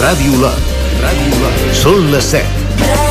Ràdio Lot. Són les 7.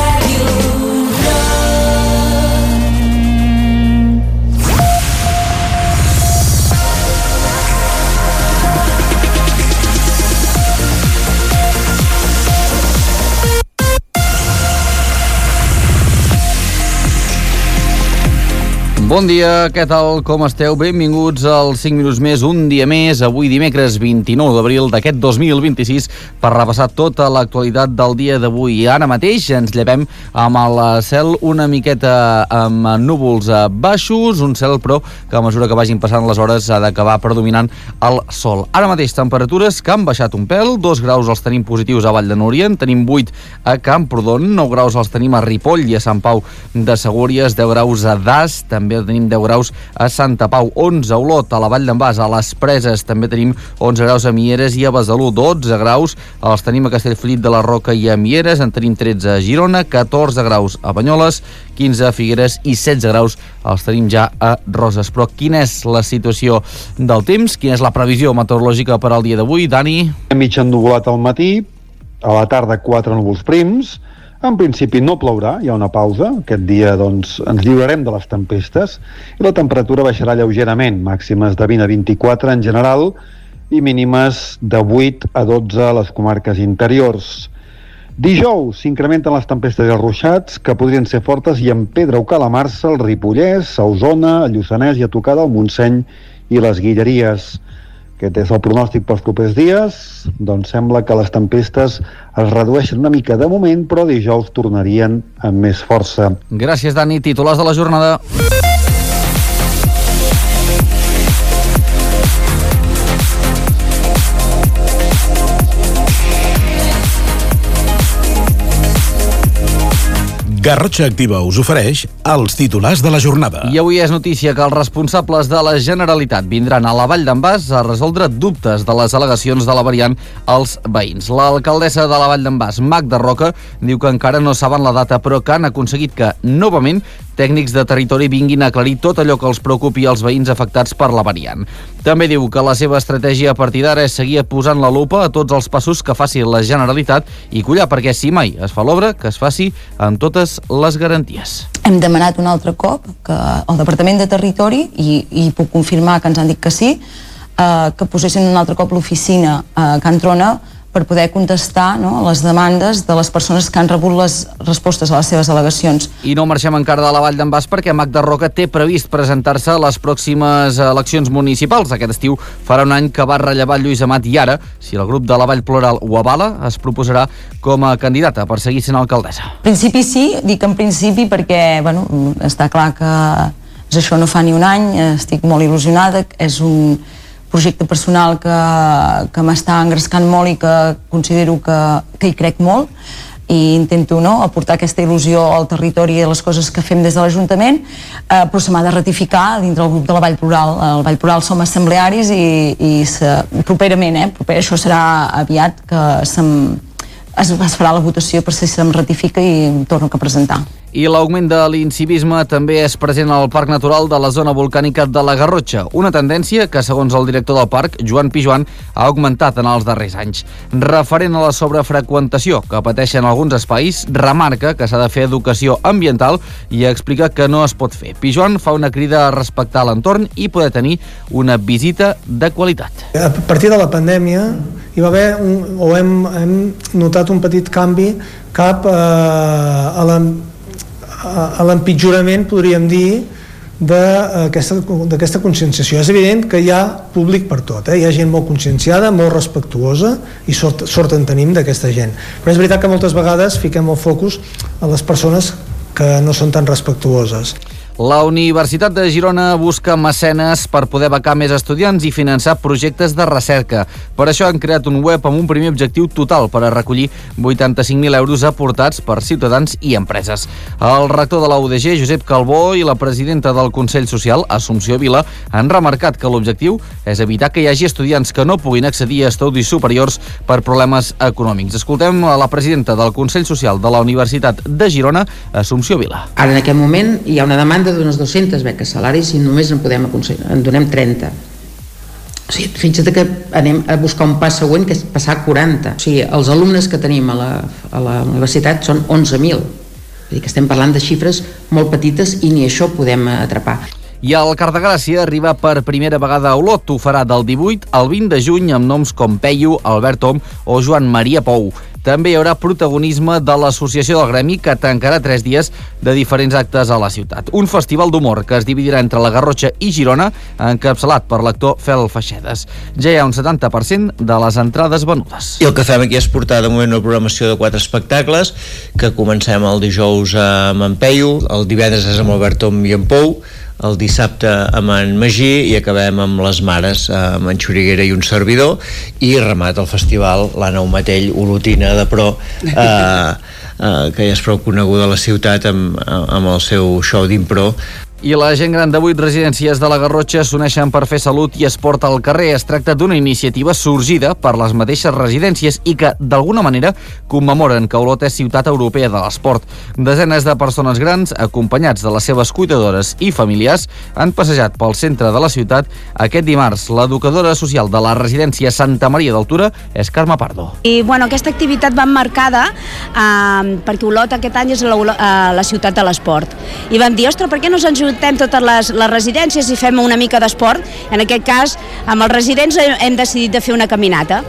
Bon dia, què tal, com esteu? Benvinguts als 5 minuts més, un dia més, avui dimecres 29 d'abril d'aquest 2026, per repassar tota l'actualitat del dia d'avui. Ara mateix ens llevem amb el cel una miqueta amb núvols baixos, un cel però que a mesura que vagin passant les hores ha d'acabar predominant el sol. Ara mateix temperatures que han baixat un pèl, 2 graus els tenim positius a Vall de Núria, en tenim 8 a Camprodon, 9 graus els tenim a Ripoll i a Sant Pau de Segúries, 10 graus a Das, també tenim 10 graus a Santa Pau, 11 a Olot, a la Vall d'en Bas, a les Preses també tenim 11 graus a Mieres i a Besalú, 12 graus els tenim a Castellfollit de la Roca i a Mieres, en tenim 13 a Girona, 14 graus a Banyoles, 15 a Figueres i 16 graus els tenim ja a Roses. Però quina és la situació del temps? Quina és la previsió meteorològica per al dia d'avui, Dani? Mig ennuvolat al matí, a la tarda 4 núvols prims. En principi no plourà, hi ha una pausa. Aquest dia doncs, ens lliurarem de les tempestes i la temperatura baixarà lleugerament, màximes de 20 a 24 en general i mínimes de 8 a 12 a les comarques interiors. Dijous s'incrementen les tempestes i els ruixats, que podrien ser fortes i en Pedra o Calamarsa, el Ripollès, a Osona, a Lluçanès i a tocar del Montseny i les Guilleries. Aquest és el pronòstic pels propers dies. Doncs sembla que les tempestes es redueixen una mica de moment, però dijous tornarien amb més força. Gràcies, Dani. Titulars de la jornada. Garrotxa Activa us ofereix els titulars de la jornada. I avui és notícia que els responsables de la Generalitat vindran a la Vall d'en Bas a resoldre dubtes de les al·legacions de la variant als veïns. L'alcaldessa de la Vall d'en Bas, Magda Roca, diu que encara no saben la data, però que han aconseguit que, novament, tècnics de territori vinguin a aclarir tot allò que els preocupi als veïns afectats per la variant. També diu que la seva estratègia a partir d'ara és seguir posant la lupa a tots els passos que faci la Generalitat i collar, perquè si mai es fa l'obra, que es faci amb totes les garanties. Hem demanat un altre cop que el Departament de Territori, i puc confirmar que ens han dit que sí, que posessin un altre cop l'oficina a Can Trona per poder contestar, no, les demandes de les persones que han rebut les respostes a les seves al·legacions. I no marxem encara de la Vall d'en Bas perquè Magda Roca té previst presentar-se a les pròximes eleccions municipals. Aquest estiu farà un any que va rellevar Lluís Amat i ara, si el grup de la Vall Plural ho avala, es proposarà com a candidata per seguir sent alcaldessa. En principi sí, dic en principi perquè està clar que això no fa ni un any, estic molt il·lusionada, és un projecte personal que m'està engrescant molt i que considero que hi crec molt i intento aportar aquesta il·lusió al territori i a les coses que fem des de l'Ajuntament, però se m'ha de ratificar dintre el grup de la Vall Plural. El Vall Plural som assemblearis i properament, això serà aviat que es farà la votació per si se'm ratifica i em torno a presentar. I l'augment de l'incivisme també és present al Parc Natural de la zona volcànica de la Garrotxa, una tendència que, segons el director del parc, Joan Pijuan, ha augmentat en els darrers anys. Referent a la sobrefreqüentació que pateixen alguns espais, remarca que s'ha de fer educació ambiental i explica que no es pot fer. Pijuan fa una crida a respectar l'entorn i poder tenir una visita de qualitat. A partir de la pandèmia hi va haver hem notat un petit canvi cap a l'empitjorament, podríem dir, d'aquesta conscienciació. És evident que hi ha públic per tot, hi ha gent molt conscienciada, molt respectuosa i sort en tenim d'aquesta gent. Però és veritat que moltes vegades fiquem el focus a les persones que no són tan respectuoses. La Universitat de Girona busca mecenes per poder becar més estudiants i finançar projectes de recerca. Per això han creat un web amb un primer objectiu total per a recollir 85.000 euros aportats per ciutadans i empreses. El rector de la UDG, Josep Calbó, i la presidenta del Consell Social, Assumpció Vila, han remarcat que l'objectiu és evitar que hi hagi estudiants que no puguin accedir a estudis superiors per problemes econòmics. Escoltem a la presidenta del Consell Social de la Universitat de Girona, Assumpció Vila. Ara, en aquest moment, hi ha una demanda d'unes 200 beques salaris i només en donem 30. O sigui, fixa't que anem a buscar un pas següent, que és passar a 40. O sigui, els alumnes que tenim a la universitat són 11.000. Vull dir que estem parlant de xifres molt petites i ni això podem atrapar. I el Car de Gràcia arriba per primera vegada a Olot. Ho farà del 18 al 20 de juny amb noms com Peyu, Albert Om o Joan Maria Pou. També hi haurà protagonisme de l'Associació del Gremi, que tancarà 3 dies de diferents actes a la ciutat. Un festival d'humor que es dividirà entre la Garrotxa i Girona, encapçalat per l'actor Fel Feixedes. Ja hi ha un 70% de les entrades venudes. I el que fem aquí és portar de moment una programació de 4 espectacles, que comencem el dijous amb en Peyu, el divendres és amb Albert Om i en Pou, el dissabte amb en Magí i acabem amb les mares, amb en Xuriguera i un servidor, i remat el festival l'Anna Matell, olotina de pro, que ja és prou coneguda a la ciutat amb el seu show d'impro. I la gent gran de 8 residències de la Garrotxa s'uneixen per fer salut i esport al carrer. Es tracta d'una iniciativa sorgida per les mateixes residències i que, d'alguna manera, commemoren que Olot és ciutat europea de l'esport. Desenes de persones grans, acompanyats de les seves cuidadores i familiars, han passejat pel centre de la ciutat aquest dimarts. L'educadora social de la residència Santa Maria d'Altura és Carme Pardo. I, aquesta activitat va marcada perquè Olot aquest any és la ciutat de l'esport. I vam dir, ostres, per què no ens ajuntem totes les residències i fem una mica d'esport? En aquest cas, amb els residents hem decidit de fer una caminata.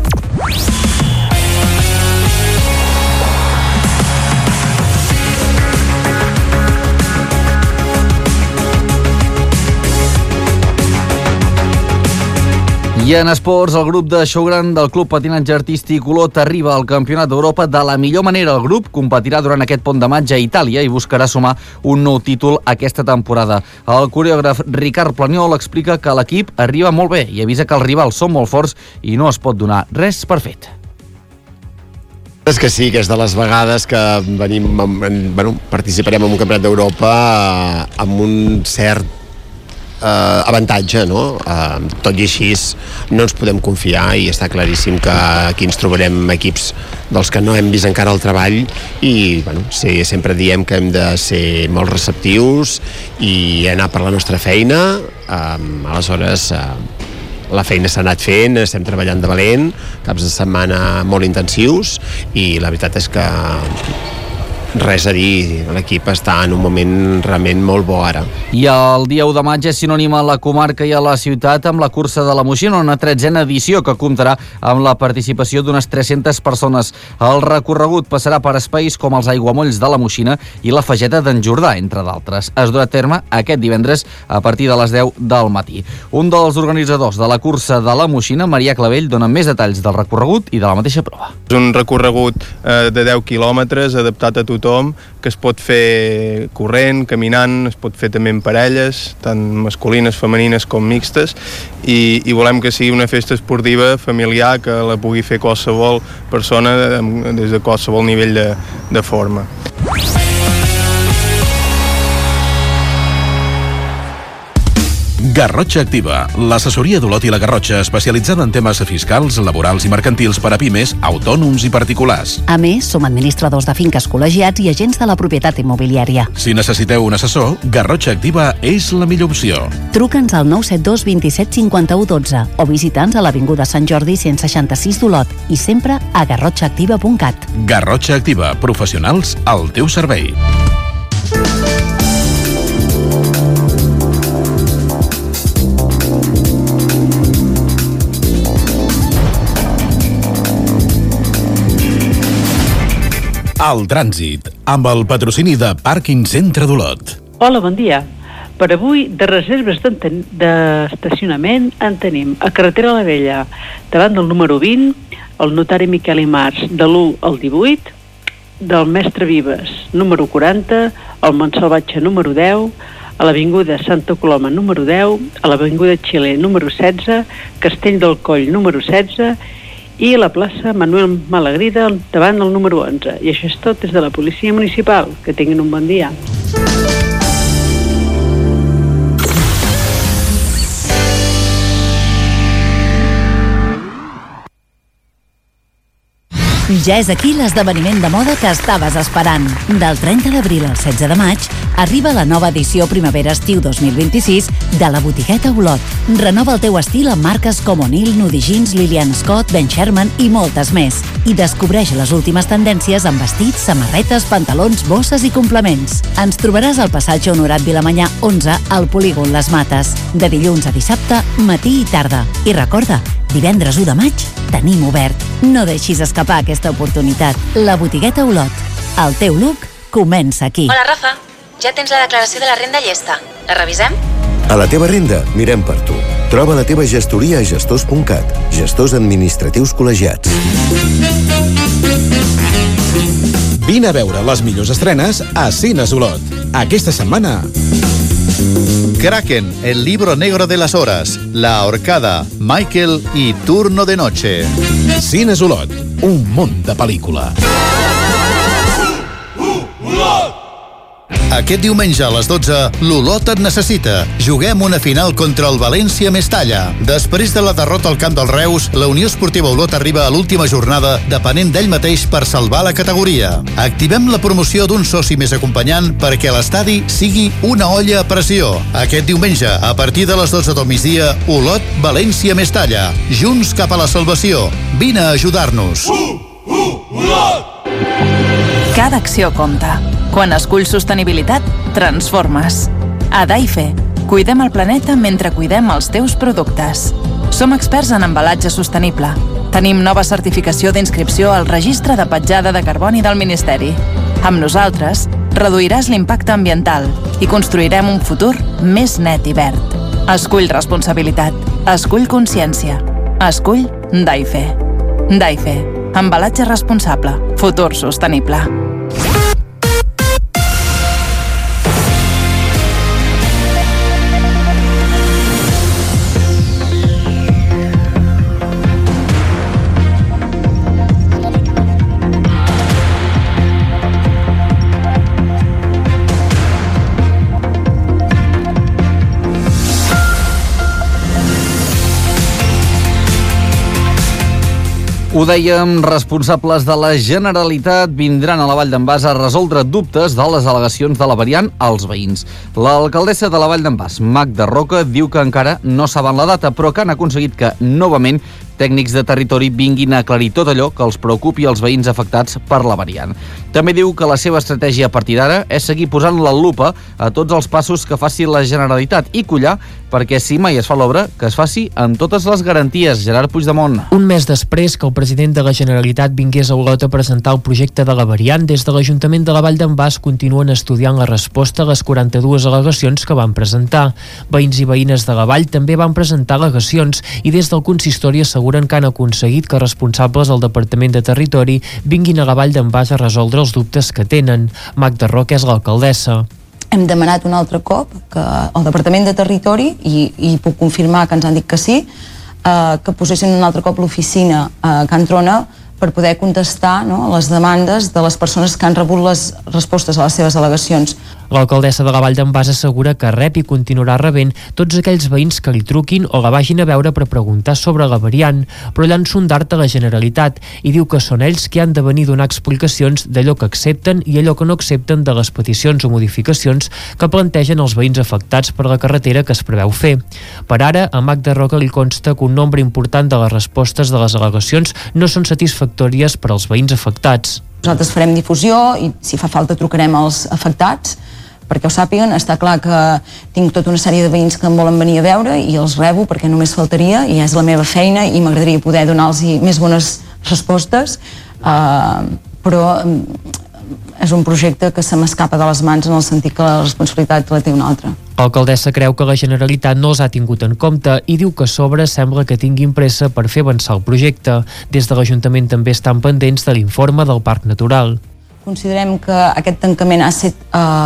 I en esports, el grup de Showground del Club Patinatge Artístic Olot arriba al Campionat d'Europa de la millor manera. El grup competirà durant aquest pont de maig a Itàlia i buscarà sumar un nou títol aquesta temporada. El coreògraf Ricard Planiol explica que l'equip arriba molt bé i avisa que els rivals són molt forts i no es pot donar res per fet. És que sí, que és de les vegades que participarem en un Campionat d'Europa amb un cert avantatge, no? Tot i així no ens podem confiar i està claríssim que aquí ens trobarem equips dels que no hem vist encara el treball i sí, sempre diem que hem de ser molt receptius i anar per la nostra feina. Aleshores la feina s'ha anat fent, estem treballant de valent, caps de setmana molt intensius i la veritat és que res a dir, l'equip està en un moment realment molt bo ara. I el dia 1 de maig és sinònim a la comarca i a la ciutat amb la cursa de la Moixina, una 13a edició que comptarà amb la participació d'unes 300 persones. El recorregut passarà per espais com els aiguamolls de la Moixina i la Fageta d'en Jordà, entre d'altres. Es durà a terme aquest divendres a partir de les 10 del matí. Un dels organitzadors de la cursa de la Moixina, Marià Clavell, dona més detalls del recorregut i de la mateixa prova. És un recorregut de 10 quilòmetres adaptat a tothom, que es pot fer corrent, caminant, es pot fer també en parelles, tant masculines, femenines com mixtes, i volem que sigui una festa esportiva familiar que la pugui fer qualsevol persona des de qualsevol nivell de forma. Garrotxa Activa, l'assessoria d'Olot i la Garrotxa especialitzada en temes fiscals, laborals i mercantils per a pimes, autònoms i particulars. A més, som administradors de finques col·legiats i agents de la propietat immobiliària. Si necessiteu un assessor, Garrotxa Activa és la millor opció. Truca'ns al 972 27 51 12 o visita'ns a l'Avinguda Sant Jordi 166 d'Olot i sempre a garrotxaactiva.cat. Garrotxa Activa, professionals al teu servei. El trànsit, amb el patrocini de Pàrquing Centre d'Olot. Hola, bon dia. Per avui, de reserves d'estacionament en tenim a Carretera la Vella, davant del número 20, el notari Miquel Imars, de l'1 al 18, del Mestre Vives, número 40, el Montsalvatge, número 10, a l'Avinguda Santa Coloma, número 10, a l'Avinguda Xile, número 16, Castell del Coll, número 16, i la plaça Manuel Malagrida davant del número 11. I això és tot des de la Policia Municipal. Que tinguin un bon dia. Ja és aquí l'esdeveniment de moda que estaves esperant. Del 30 d'abril al 16 de maig arriba la nova edició Primavera-Estiu 2026 de la botigueta Olot. Renova el teu estil amb marques com O'Neill, Nudie Jeans, Lillian Scott, Ben Sherman i moltes més. I descobreix les últimes tendències en vestits, samarretes, pantalons, bosses i complements. Ens trobaràs al passatge Honorat Vilamanyà 11 al polígon Les Mates, de dilluns a dissabte, matí i tarda. I recorda, divendres 1 de maig tenim obert. No deixis escapar aquesta oportunitat. La botigueta Olot. El teu look comença aquí. Hola, Rafa. Ja tens la declaració de la renda llesta. La revisem? A la teva renda, mirem per tu. Troba la teva gestoria a gestors.cat. Gestors administratius col·legiats. Vine a veure les millors estrenes a Cines Olot. Aquesta setmana... Kraken, el libro negro de las horas, La ahorcada, Michael y Turno de noche. Cines Olot, un món de pel·lícula. Aquest diumenge a les 12, l'Olot et necessita. Juguem una final contra el València Mestalla. Després de la derrota al camp dels Reus, la Unió Esportiva Olot arriba a l'última jornada depenent d'ell mateix per salvar la categoria. Activem la promoció d'un soci més acompanyant perquè l'estadi sigui una olla a pressió. Aquest diumenge, a partir de les 12 del migdia, Olot, València Mestalla. Junts cap a la salvació. Vine a ajudar-nos. Olot! Cada acció compta. Quan esculls sostenibilitat, transformes. A Daife, cuidem el planeta mentre cuidem els teus productes. Som experts en embalatge sostenible. Tenim nova certificació d'inscripció al Registre de Petjada de Carboni del Ministeri. Amb nosaltres, reduiràs l'impacte ambiental i construirem un futur més net i verd. Escull responsabilitat. Escull consciència. Escull Daife. Daife. Embalatge responsable. Futur sostenible. Ho dèiem, responsables de la Generalitat vindran a la Vall d'en Bas a resoldre dubtes de les al·legacions de la variant als veïns. L'alcaldessa de la Vall d'en Bas, Magda Roca, diu que encara no saben la data, però que han aconseguit que, novament, tècnics de territori vinguin a aclarir tot allò que els preocupi als veïns afectats per la variant. També diu que la seva estratègia a partir d'ara és seguir posant la lupa a tots els passos que faci la Generalitat i collar perquè si mai es fa l'obra, que es faci amb totes les garanties. Gerard Puigdemont. Un mes després que el president de la Generalitat vingués a Olot a presentar el projecte de la variant, des de l'Ajuntament de la Vall d'en Bas continuen estudiant la resposta a les 42 al·legacions que van presentar. Veïns i veïnes de la Vall també van presentar al·legacions i des del consistori asseguren que han aconseguit que responsables del Departament de Territori vinguin a la Vall d'en Bas a resoldre els dubtes que tenen. Magda Roca és l'alcaldessa. Hem demanat un altre cop que el Departament de Territori, i puc confirmar que ens han dit que sí, que posessin un altre cop l'oficina a Can Trona per poder contestar, no, les demandes de les persones que han rebut les respostes a les seves al·legacions. L'alcaldessa de la Vall d'en Bas assegura que rep i continuarà rebent tots aquells veïns que li truquin o la vagin a veure per preguntar sobre la variant, però llança un dart a la Generalitat i diu que són ells qui han de venir a donar explicacions d'allò que accepten i allò que no accepten de les peticions o modificacions que plantegen els veïns afectats per la carretera que es preveu fer. Per ara, a Magda Roca li consta que un nombre important de les respostes de les al·legacions no són satisfactòries per als veïns afectats. Nosaltres farem difusió i si fa falta trucarem als afectats perquè ho sàpiguen. Està clar que tinc tota una sèrie de veïns que em volen venir a veure i els rebo perquè només faltaria i és la meva feina i m'agradaria poder donar-los més bones respostes, però és un projecte que se m'escapa de les mans en el sentit que la responsabilitat la té una altra. L'alcaldessa creu que la Generalitat no els ha tingut en compte i diu que a sobre sembla que tinguin pressa per fer avançar el projecte. Des de l'Ajuntament també estan pendents de l'informe del Parc Natural. Considerem que aquest tancament ha estat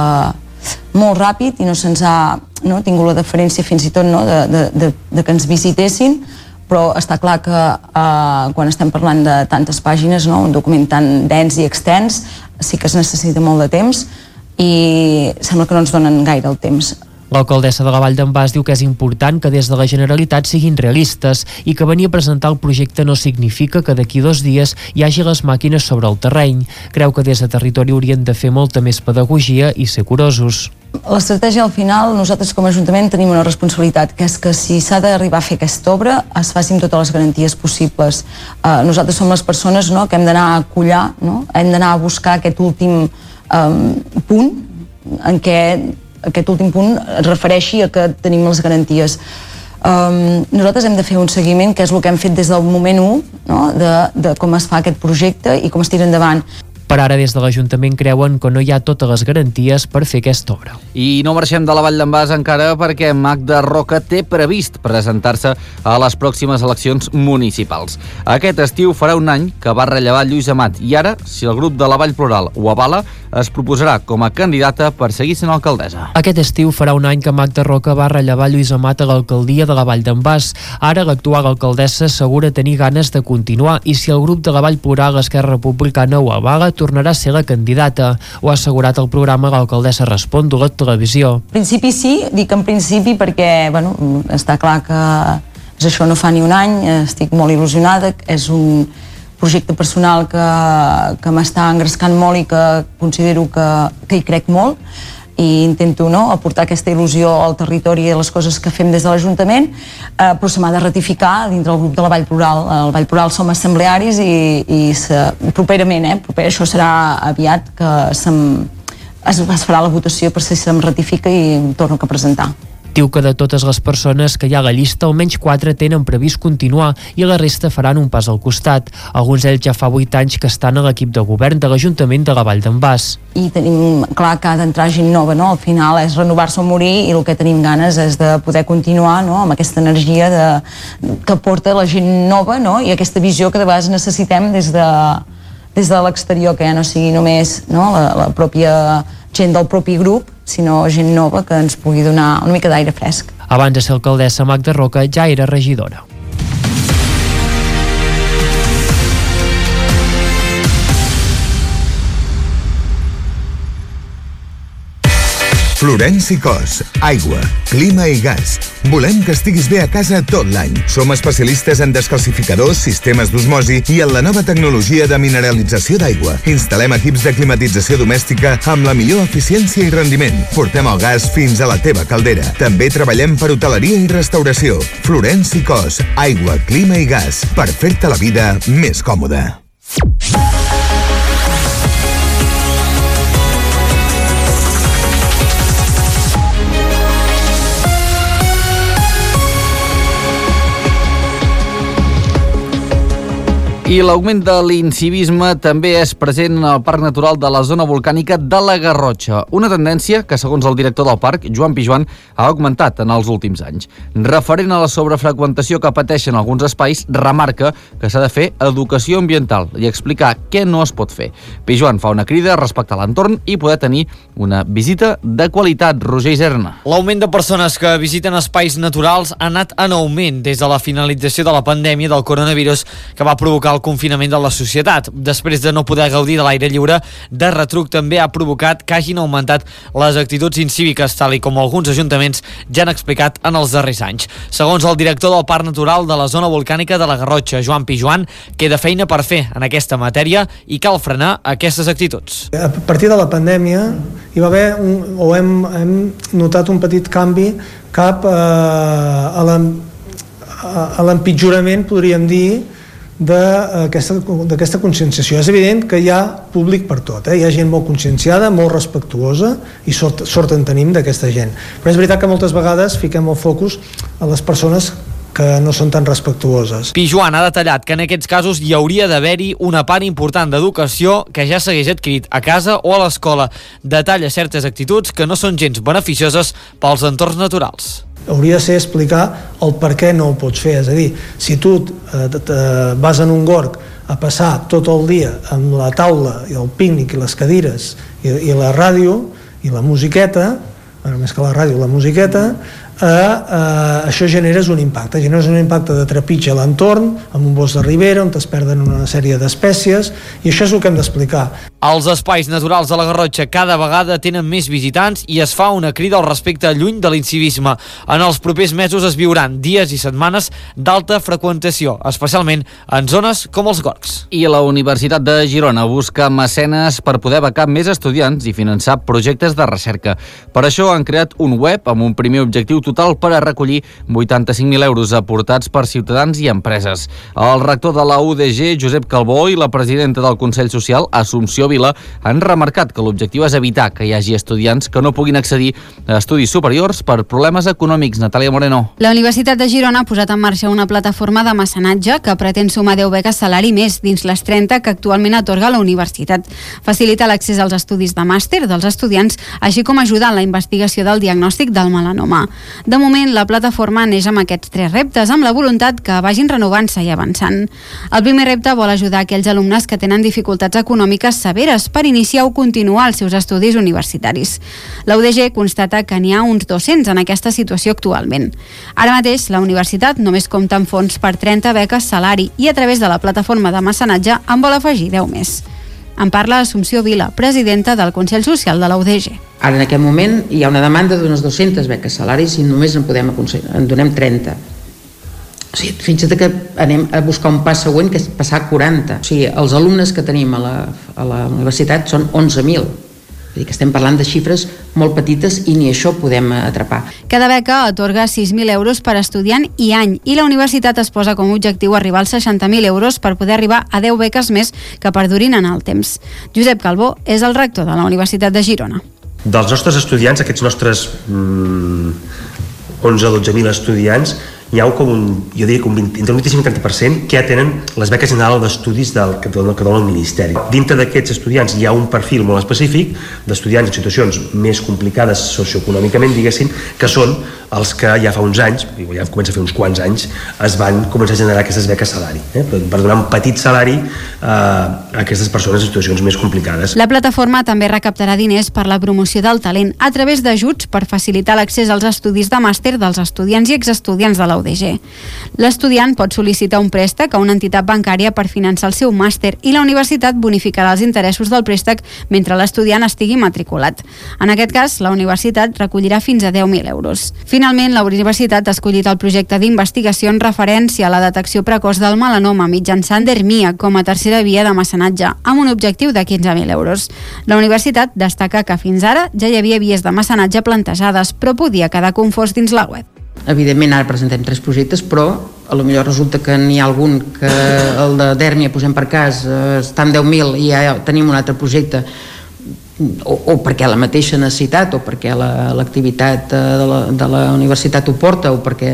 molt ràpid i no se'ns ha tingut la deferència fins i tot de que ens visitessin, però està clar que quan estem parlant de tantes pàgines, un document tan dens i extens, sí que es necessita molt de temps i sembla que no ens donen gaire el temps. L'alcaldessa de la Vall d'en Bas diu que és important que des de la Generalitat siguin realistes i que venir a presentar el projecte no significa que d'aquí 2 dies hi hagi les màquines sobre el terreny. Creu que des de territori haurien de fer molta més pedagogia i ser curosos. L'estratègia, al final, nosaltres com a Ajuntament tenim una responsabilitat, que és que si s'ha d'arribar a fer aquesta obra es faci amb totes les garanties possibles. Nosaltres som les persones, no?, que hem d'anar a collar, no?, hem d'anar a buscar aquest últim punt en què aquest últim punt es refereixi a que tenim les garanties. Nosaltres hem de fer un seguiment, que és el que hem fet des del moment 1, no?, de com es fa aquest projecte i com es tira endavant. Per ara, des de l'Ajuntament creuen que no hi ha totes les garanties per fer aquesta obra. I no marxem de la Vall d'en Bas encara, perquè Magda Roca té previst presentar-se a les pròximes eleccions municipals. Aquest estiu farà un any que va rellevar Lluís Amat i ara, si el grup de la Vall Plural ho avala, es proposarà com a candidata per seguir sent alcaldessa. Aquest estiu farà un any que Magda Roca va rellevar Lluís Amat a l'alcaldia de la Vall d'en Bas. Ara l'actual alcaldessa assegura tenir ganes de continuar i si el grup de la Vall Plural, Esquerra Republicana, ho avala, tornarà a ser la candidata. Ho ha assegurat el programa L'Alcaldessa Respon de la televisió. En principi sí, dic en principi perquè està clar que això no fa ni un any, estic molt il·lusionada, és un projecte personal que m'està engrescant molt i que considero que hi crec molt i intento aportar aquesta il·lusió al territori i a les coses que fem des de l'Ajuntament, però se m'ha de ratificar dintre del grup de la Vall Plural. Al Vall Plural som assemblearis i properament, això serà aviat, que es farà la votació per si se'm ratifica i em torno a presentar. Diu que de totes les persones que hi ha a la llista, almenys 4 tenen previst continuar i la resta faran un pas al costat. Alguns d'ells ja fa 8 anys que estan a l'equip de govern de l'Ajuntament de la Vall d'en Bas. I tenim clar que ha d'entrar gent nova, no? Al final és renovar-se o morir i el que tenim ganes és de poder continuar, no?, amb aquesta energia que porta la gent nova, no?, i aquesta visió que de vegades necessitem des de l'exterior, que ja no sigui només la pròpia gent del propi grup, sinó gent nova que ens pugui donar una mica d'aire fresc. Abans de ser alcaldessa, Magda Roca ja era regidora. Florenci Cos, aigua, clima i gas. Volem que estiguis bé a casa tot l'any. Som especialistes en descalcificadors, sistemes d'osmosi i en la nova tecnologia de mineralització d'aigua. Instal·lem equips de climatització domèstica amb la millor eficiència i rendiment. Portem el gas fins a la teva caldera. També treballem per hoteleria i restauració. Florenci Cos, aigua, clima i gas. Per fer-te la vida més còmoda. I l'augment de l'incivisme també és present en el Parc Natural de la Zona Volcànica de la Garrotxa, una tendència que, segons el director del parc, Joan Pijuan, ha augmentat en els últims anys. Referent a la sobrefreqüentació que pateixen alguns espais, remarca que s'ha de fer educació ambiental i explicar què no es pot fer. Pijuan fa una crida a respectar l'entorn i poder tenir una visita de qualitat. Roger Iserna. L'augment de persones que visiten espais naturals ha anat en augment des de la finalització de la pandèmia del coronavirus que va provocar el confinament de la societat. Després de no poder gaudir de l'aire lliure, de retruc també ha provocat que hagin augmentat les actituds incíviques, tal i com alguns ajuntaments ja han explicat en els darrers anys. Segons el director del Parc Natural de la Zona Volcànica de la Garrotxa, Joan Pijuan, queda feina per fer en aquesta matèria i cal frenar aquestes actituds. A partir de la pandèmia hi va haver hem notat un petit canvi cap a l'empitjorament, podríem dir, d'aquesta conscienciació. És evident que hi ha públic per tot, hi ha gent molt conscienciada, molt respectuosa i sort en tenim d'aquesta gent, però és veritat que moltes vegades fiquem el focus a les persones que no són tan respectuoses. Pijuan ha detallat que en aquests casos hi hauria d'haver-hi una part important d'educació que ja s'hagués adquirit a casa o a l'escola. Detalla certes actituds que no són gens beneficioses pels entorns naturals. Hauria de ser explicar el per què no ho pots fer, és a dir, si tu vas en un gorg a passar tot el dia amb la taula i el pícnic i les cadires i la ràdio i la musiqueta, més que la ràdio, la musiqueta, això generes un impacte de trepitge a l'entorn, amb un bosc de ribera on es perden una sèrie d'espècies, i això és el que hem d'explicar. Els espais naturals de la Garrotxa cada vegada tenen més visitants i es fa una crida al respecte lluny de l'incivisme. En els propers mesos es viuran dies i setmanes d'alta freqüentació, especialment en zones com els Gorgs. I la Universitat de Girona busca mecenes per poder becar més estudiants i finançar projectes de recerca. Per això han creat un web amb un primer objectiu total per a recollir 85.000 euros aportats per ciutadans i empreses. El rector de la UDG, Josep Calbó, i la presidenta del Consell Social, Assumpció Vila, han remarcat que l'objectiu és evitar que hi hagi estudiants que no puguin accedir a estudis superiors per problemes econòmics. Natàlia Moreno. La Universitat de Girona ha posat en marxa una plataforma de mecenatge que pretén sumar 10 beques salari més dins les 30 que actualment atorga la universitat. Facilita l'accés als estudis de màster dels estudiants, així com ajudar en la investigació del diagnòstic del melanoma. De moment, la plataforma neix amb aquests 3 reptes, amb la voluntat que vagin renovant-se i avançant. El primer repte vol ajudar aquells alumnes que tenen dificultats econòmiques severes per iniciar o continuar els seus estudis universitaris. La UDG constata que n'hi ha uns 200 en aquesta situació actualment. Ara mateix, la universitat només compta amb fons per 30 beques salari i a través de la plataforma de mecenatge en vol afegir 10 més. En parla Assumpció Vila, presidenta del Consell Social de la UDG. Ara, en aquest moment, hi ha una demanda d'unes 200 beques salaris i només en donem 30. O sigui, fixa't que anem a buscar un pas següent, que és passar a 40. O sigui, els alumnes que tenim a la universitat són 11.000. Vull dir que estem parlant de xifres molt petites i ni això podem atrapar. Cada beca atorga 6.000 euros per estudiant i any, i la universitat es posa com a objectiu arribar als 60.000 euros per poder arribar a 10 beques més que perdurin en el temps. Josep Calbó és el rector de la Universitat de Girona. Dels nostres estudiants, aquests nostres 11-12.000 estudiants, hi ha jo diria que entre un 25 i 30% que ja tenen les beques generals d'estudis que dona el Ministeri. Dintre d'aquests estudiants hi ha un perfil molt específic d'estudiants en situacions més complicades socioeconòmicament, diguéssim, que són els que ja fa uns anys, ja comença a fer uns quants anys, es van començar a generar aquestes beques salari, per donar un petit salari a aquestes persones en situacions més complicades. La plataforma també recaptarà diners per la promoció del talent a través d'ajuts per facilitar l'accés als estudis de màster dels estudiants i exestudiants de la UDG. L'estudiant pot sol·licitar un préstec a una entitat bancària per finançar el seu màster i la universitat bonificarà els interessos del préstec mentre l'estudiant estigui matriculat. En aquest cas, la universitat recollirà fins a 10.000 euros. Finalment, la universitat ha escollit el projecte d'investigació en referència a la detecció precoç del melanoma mitjançant Dermia com a tercera via de mecenatge, amb un objectiu de 15.000 euros. La universitat destaca que fins ara ja hi havia vies de mecenatge plantejades, però podia quedar confós dins la web. Evidentment, ara presentem 3 projectes, però potser resulta que n'hi ha algun que el de Dèrmia, posem per cas, està en 10.000 i ja tenim un altre projecte, o perquè la mateixa necessitat, o perquè l'activitat de la universitat ho porta, o perquè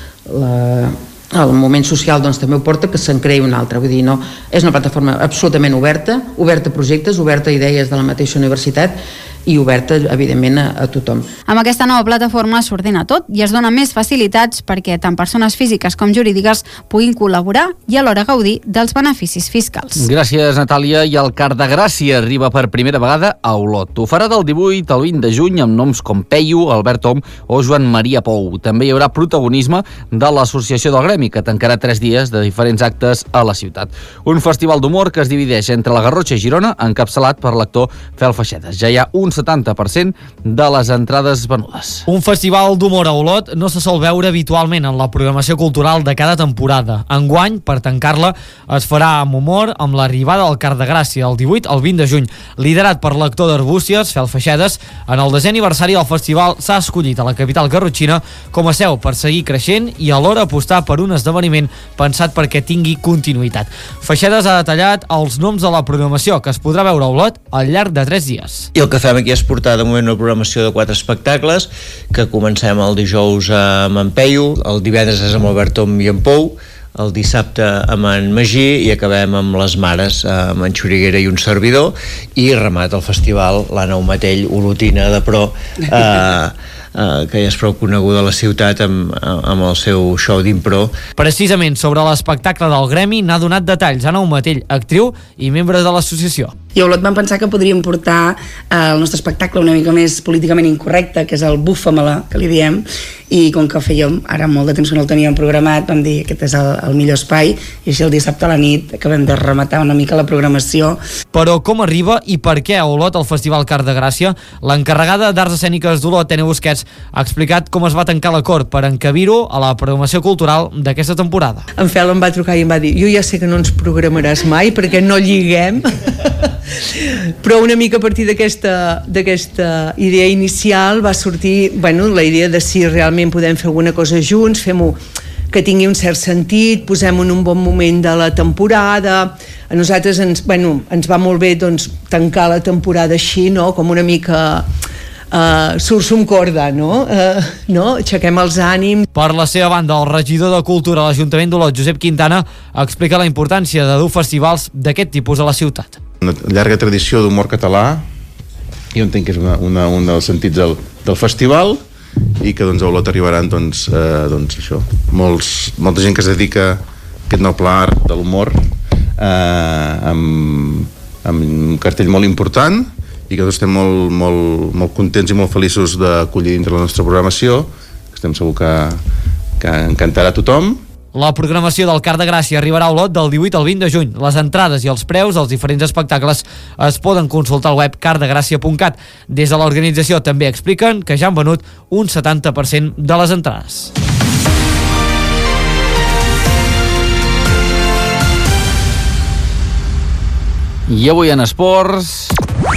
el moment social també ho porta, que se'n creï un altre. Vull dir, no, és una plataforma absolutament oberta a projectes, oberta a idees de la mateixa universitat i oberta, evidentment, a tothom. Amb aquesta nova plataforma s'ordena tot i es donen més facilitats perquè tant persones físiques com jurídiques puguin col·laborar i alhora gaudir dels beneficis fiscals. Gràcies, Natàlia. I el Car de Gràcia arriba per primera vegada a Olot. Ho farà del 18 al 20 de juny amb noms com Peyu, Albert Om o Joan Maria Pou. També hi haurà protagonisme de l'Associació del Gremi, que tancarà 3 dies de diferents actes a la ciutat. Un festival d'humor que es divideix entre la Garrotxa i Girona, encapçalat per l'actor Fel Feixedes. Ja hi ha un 70% de les entrades venudes. Un festival d'humor a Olot no se sol veure habitualment en la programació cultural de cada temporada. Enguany, per tancar-la, es farà amb humor amb l'arribada del Car de Gràcia el 18 al 20 de juny. Liderat per l'actor d'Arbúcies, Fel Feixedes, en el 10è aniversari del festival s'ha escollit a la capital garrotxina com a seu per seguir creixent i alhora apostar per un esdeveniment pensat perquè tingui continuïtat. Feixedes ha detallat els noms de la programació que es podrà veure a Olot al llarg de 3 dies. I el que fem aquí és portar de moment una programació de 4 espectacles, que comencem el dijous amb en Peyu, el divendres és amb Albert Om i en Pou, el dissabte amb en Magí i acabem amb les mares, amb en Xuriguera i un servidor, i remat el festival l'Anna Matell, olotina de pro, que ja és prou coneguda a la ciutat amb el seu show d'impro. Precisament sobre l'espectacle del Gremi n'ha donat detalls Anna Matell, actriu i membre de l'associació. I a Olot vam pensar que podríem portar el nostre espectacle una mica més políticament incorrecte, que és el Bufa-me-la, que li diem, i com que fèiem ara molt de temps que no el teníem programat, vam dir que aquest és el millor espai, i així el dissabte a la nit acabem de rematar una mica la programació. Però com arriba i per què a Olot el Festival Car de Gràcia? L'encarregada d'Arts Escèniques d'Olot, Tene Busquets, ha explicat com es va tancar l'acord per encabir-ho a la programació cultural d'aquesta temporada. En Fel em va trucar i em va dir: jo ja sé que no ens programaràs mai perquè no lliguem, però una mica a partir d'aquesta idea inicial va sortir la idea de si realment podem fer alguna cosa junts, fem-ho que tingui un cert sentit, posem en un bon moment de la temporada. A nosaltres ens va molt bé tancar la temporada així, no? Com una mica sursum corda, no? Aixequem els ànims. Per la seva banda, el regidor de Cultura a l'Ajuntament d'Olot, Josep Quintana, explica la importància de dur festivals d'aquest tipus a la ciutat. Una llarga tradició d'humor català, jo entenc que és un dels sentits del festival, i que a Olot arribaran això, molta gent que es dedica a aquest noble art de l'humor, amb un cartell molt important, i que estem molt contents i molt feliços d'acollir dintre la nostra programació, que estem segur que encantarà a tothom. La programació del Car de Gràcia arribarà a Olot del 18 al 20 de juny. Les entrades i els preus dels diferents espectacles es poden consultar al web cardegràcia.cat. Des de l'organització també expliquen que ja han venut un 70% de les entrades. I avui en esports...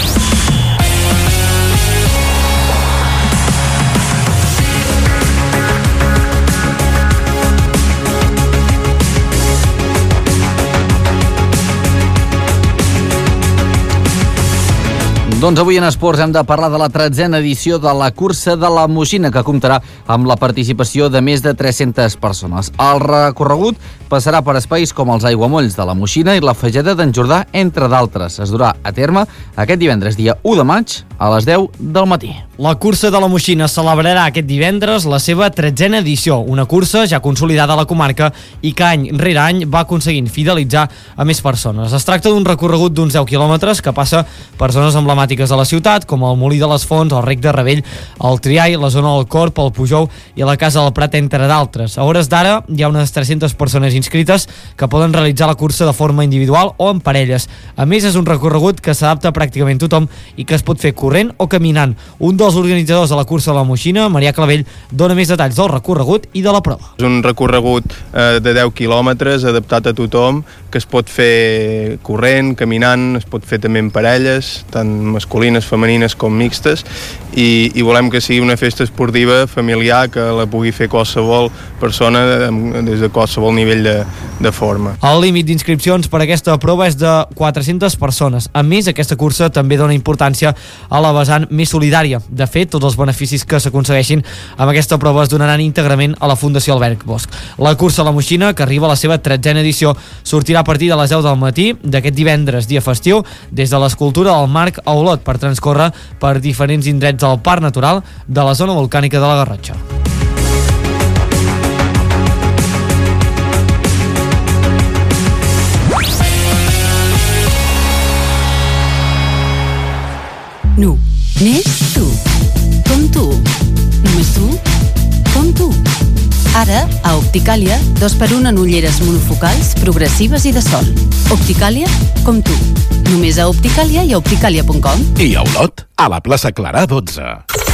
Doncs avui en esports hem de parlar de la 13a edició de la cursa de la Moixina, que comptarà amb la participació de més de 300 persones. El recorregut passarà per espais com els aiguamolls de la Moixina i la Fageda d'en Jordà, entre d'altres. Es durà a terme aquest divendres, dia 1 de maig, a les 10 del matí. La cursa de la Moixina celebrarà aquest divendres la seva 13a edició, una cursa ja consolidada a la comarca i que any rere any va aconseguint fidelitzar a més persones. Es tracta d'un recorregut d'uns 10 quilòmetres que passa per zones emblemàtiques de la ciutat, com el Molí de les Fonts, el Rec de Ravell, el Triall, la zona del Corp, el Pujol i la Casa del Prat, entre d'altres. A hores d'ara hi ha unes 300 persones inscrites que poden realitzar la cursa de forma individual o en parelles. A més, és un recorregut que s'adapta a pràcticament tothom i que es pot fer corrent o caminant. Un dels organitzadors de la cursa de la Moixina, Marià Clavell, dona més detalls del recorregut i de la prova. És un recorregut de 10 quilòmetres adaptat a tothom, que es pot fer corrent, caminant, es pot fer també en parelles, tant masculines, femenines com mixtes, i volem que sigui una festa esportiva familiar que la pugui fer qualsevol persona des de qualsevol nivell de forma. El límit d'inscripcions per a aquesta prova és de 400 persones. A més, aquesta cursa també dona importància a la vessant més solidària. De fet, tots els beneficis que s'aconsegueixin amb aquesta prova es donaran íntegrament a la Fundació Albert Bosch. La cursa a la Moixina, que arriba a la seva 13a edició, sortirà a partir de les 10 del matí d'aquest divendres, dia festiu, des de l'Escultura del Marc a Olot, per transcórrer per diferents indrets del Parc Natural de la zona volcànica de la Garrotxa. Només tu. Com tu. Només tu. Com tu. Ara, a Opticàlia, 2x1 en ulleres monofocals, progressives i de sol. Opticàlia, com tu. Només a Opticàlia i a opticàlia.com. I a Olot, a la plaça Clarà 12.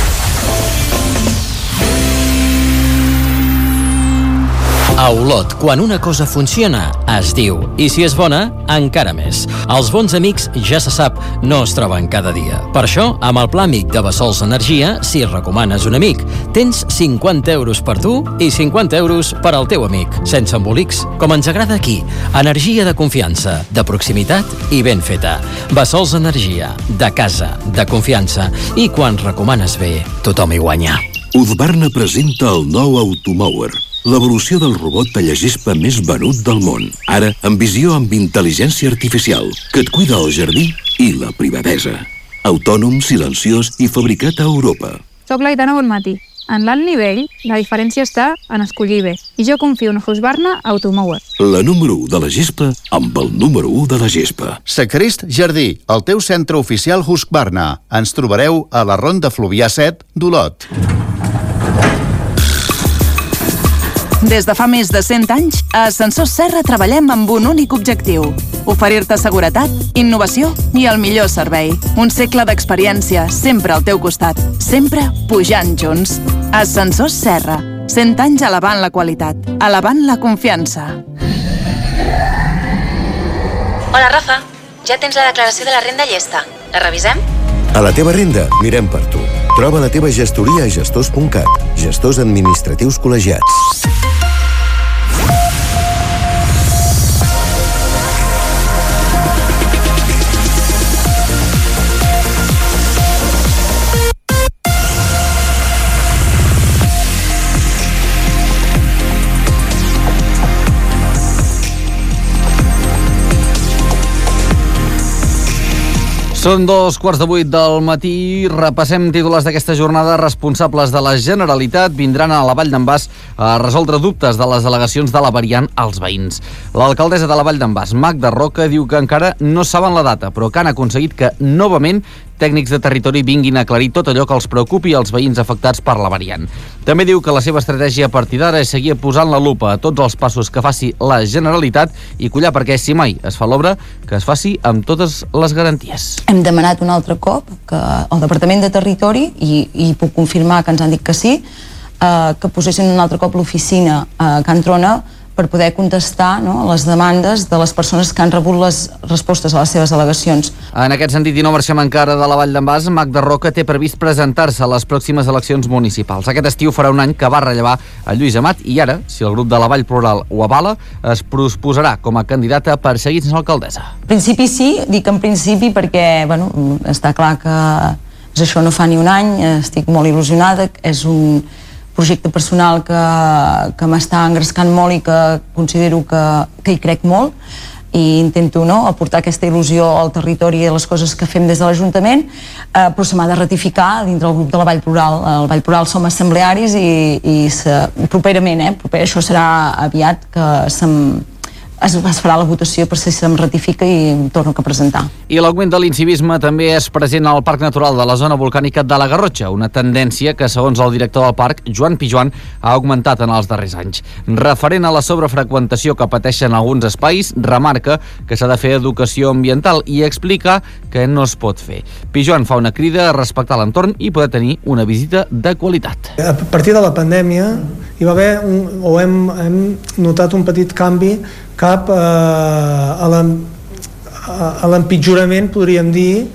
A Olot, quan una cosa funciona, es diu. I si és bona, encara més. Els bons amics, ja se sap, no es troben cada dia. Per això, amb el pla amic de Bessols Energia, si recomanes un amic, tens 50 euros per tu i 50 euros per al teu amic. Sense embolics, com ens agrada aquí. Energia de confiança, de proximitat i ben feta. Bessols Energia, de casa, de confiança. I quan recomanes bé, tothom hi guanya. Husqvarna presenta el nou Automower, l'evolució del robot tallagespa més venut del món. Ara, amb visió amb intel·ligència artificial, que et cuida el jardí i la privadesa. Autònom, silenciós i fabricat a Europa. Soc l'Aitana Bonmatí. En l'alt nivell, la diferència està en escollir bé. I jo confio en Husqvarna Automower. La número 1 de la gespa amb el número 1 de la gespa. Sacrist Jardí, el teu centre oficial Husqvarna. Ens trobareu a la Ronda Fluvià 7 d'Olot. Des de fa més de 100 anys, a Ascensors Serra treballem amb un únic objectiu: oferir-te seguretat, innovació i el millor servei. Un segle d'experiència, sempre al teu costat, sempre pujant junts. Ascensors Serra, 100 anys elevant la qualitat, elevant la confiança. Hola, Rafa. Ja tens la declaració de la renda llesta. La revisem? A la teva renda, mirem per tu. Troba la teva gestoria a gestors.cat. Gestors administratius col·legiats. Són 7:15 del matí. Repassem titulars d'aquesta jornada. Responsables de la Generalitat vindran a la Vall d'en Bas a resoldre dubtes de les al·legacions de la variant als veïns. L'alcaldessa de la Vall d'en Bas, Magda Roca, diu que encara no saben la data, però que han aconseguit que, novament, tècnics de territori vinguin a aclarir tot allò que els preocupi als veïns afectats per la variant. També diu que la seva estratègia a partir d'ara és seguir posant la lupa a tots els passos que faci la Generalitat i collar perquè, si mai es fa l'obra, que es faci amb totes les garanties. Hem demanat un altre cop que el Departament de Territori, i puc confirmar que ens han dit que sí, que posessin un altre cop l'oficina a Can Trona per poder contestar, no, les demandes de les persones que han rebut les respostes a les seves al·legacions. En aquest sentit, i no marxem encara de la Vall d'en Bas, Magda Roca té previst presentar-se a les pròximes eleccions municipals. Aquest estiu farà un any que va rellevar a Lluís Amat i ara, si el grup de la Vall Plural ho avala, es posarà com a candidata per seguir sense alcaldessa. En principi sí, dic en principi perquè està clar que això no fa ni un any, estic molt il·lusionada, és un projecte personal que m'està engrescant molt i que considero que hi crec molt i intento aportar aquesta il·lusió al territori i a les coses que fem des de l'Ajuntament, però se m'ha de ratificar dintre del grup de la Vall Plural. El Vall Plural som assemblearis i properament, això serà aviat que es farà la votació per si se'm ratifica i em torno a presentar. I l'augment de l'incivisme també és present al Parc Natural de la zona volcànica de la Garrotxa, una tendència que, segons el director del parc, Joan Pijuan, ha augmentat en els darrers anys. Referent a la sobrefreqüentació que pateixen alguns espais, remarca que s'ha de fer educació ambiental i explica que no es pot fer. Pijuan fa una crida a respectar l'entorn i poder tenir una visita de qualitat. A partir de la pandèmia hi va haver hem notat un petit canvi cap a l'empitjorament, podríem dir,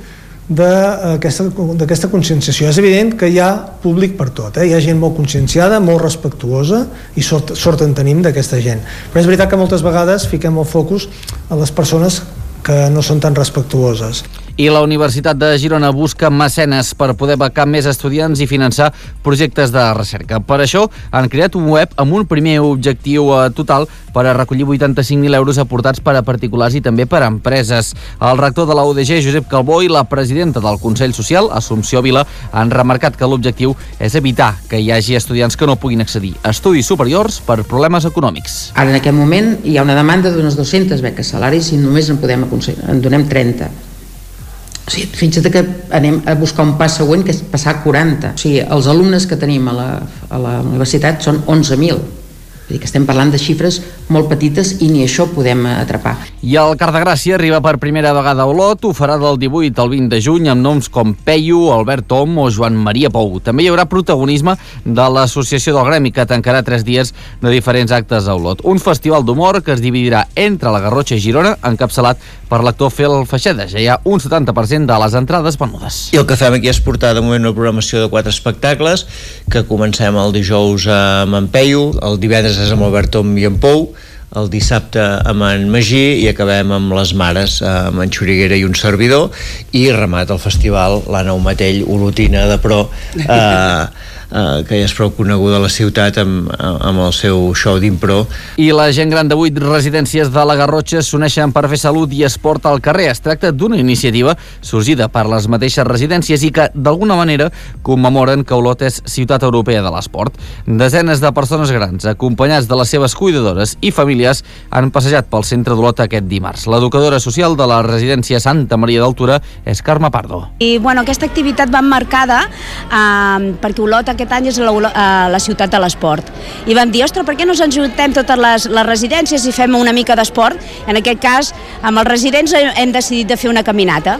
d'aquesta conscienciació. És evident que hi ha públic per tot, hi ha gent molt conscienciada, molt respectuosa, i sort en tenim d'aquesta gent. Però és veritat que moltes vegades fiquem el focus a les persones que no són tan respectuoses. I la Universitat de Girona busca mecenes per poder becar més estudiants i finançar projectes de recerca. Per això han creat un web amb un primer objectiu total per a recollir 85.000 euros aportats per a particulars i també per a empreses. El rector de la UDG, Josep Calbó, i la presidenta del Consell Social, Assumpció Vila, han remarcat que l'objectiu és evitar que hi hagi estudiants que no puguin accedir a estudis superiors per problemes econòmics. Ara, en aquest moment, hi ha una demanda d'unes 200 beques salaris i només en donem 30. O sigui, fixa't que anem a buscar un pas següent, que és passar a 40. O sigui, els alumnes que tenim a la universitat són 11.000. Vull dir que estem parlant de xifres molt petites i ni això podem atrapar. I el Car de Gràcia arriba per primera vegada a Olot, ho farà del 18 al 20 de juny amb noms com Peyu, Albert Tom o Joan Maria Pou. També hi haurà protagonisme de l'Associació del Gremi, que tancarà 3 dies de diferents actes a Olot. Un festival d'humor que es dividirà entre la Garrotxa i Girona, encapçalat per l'actor Fel Feixeda. Ja hi ha un 70% de les entrades venudes. I el que fem aquí és portar de moment una programació de 4 espectacles, que comencem el dijous amb en Peyu, el divendres és amb Albert Tom i en Pou, el dissabte amb en Magí i acabem amb les mares, amb en Xuriguera i un servidor, i remat el festival l'Anna Matell, olotina de pro, que ja és prou coneguda a la ciutat amb el seu show d'impro. I la gent gran de 8 residències de la Garrotxa s'uneixen per fer salut i esport al carrer. Es tracta d'una iniciativa sorgida per les mateixes residències i que, d'alguna manera, commemoren que Olot és ciutat europea de l'esport. Desenes de persones grans, acompanyats de les seves cuidadores i famílies, han passejat pel centre d'Olot aquest dimarts. L'educadora social de la residència Santa Maria d'Altura és Carme Pardo. I aquesta activitat va emmarcada perquè Olot aquest any és la ciutat de l'esport. I vam dir, ostres, per què no ens ajuntem totes les residències i fem una mica d'esport? En aquest cas, amb els residents hem decidit de fer una caminata.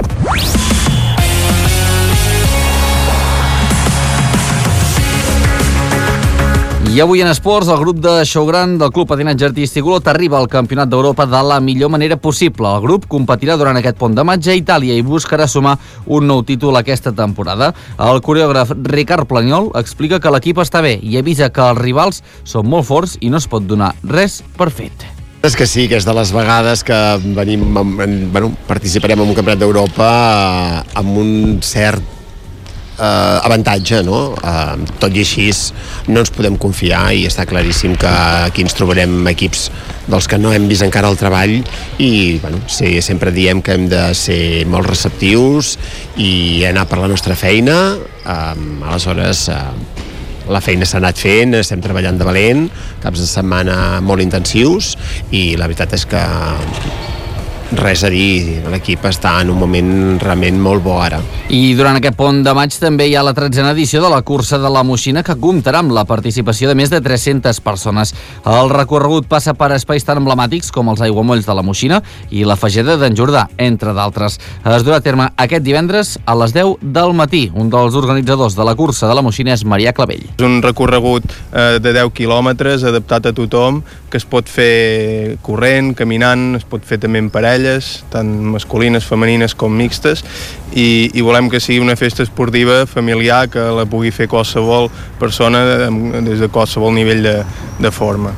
I avui en esports, el grup de Show Gran del Club Patinatge Artístic Olot arriba al Campionat d'Europa de la millor manera possible. El grup competirà durant aquest pont de maig a Itàlia i buscarà sumar un nou títol aquesta temporada. El coreògraf Ricard Planyol explica que l'equip està bé i avisa que els rivals són molt forts i no es pot donar res per fet. És que sí, que és de les vegades que participarem en un Campionat d'Europa amb un cert avantatge, no? Tot i així no ens podem confiar i està claríssim que aquí ens trobarem equips dels que no hem vist encara el treball i sí, sempre diem que hem de ser molt receptius i anar per la nostra feina. Aleshores la feina s'ha anat fent, estem treballant de valent, caps de setmana molt intensius i la veritat és que res a dir, l'equip està en un moment realment molt bo ara. I durant aquest pont de maig també hi ha la 13a edició de la cursa de la Moixina que comptarà amb la participació de més de 300 persones. El recorregut passa per espais tan emblemàtics com els aiguamolls de la Moixina i la Fageda d'en Jordà, entre d'altres. Es durà a terme aquest divendres a les 10 del matí. Un dels organitzadors de la cursa de la Moixina és Marià Clavell. És un recorregut de 10 quilòmetres adaptat a tothom, que es pot fer corrent, caminant, es pot fer també en parella, tant masculines, femenines com mixtes, i volem que sigui una festa esportiva familiar que la pugui fer qualsevol persona des de qualsevol nivell de forma.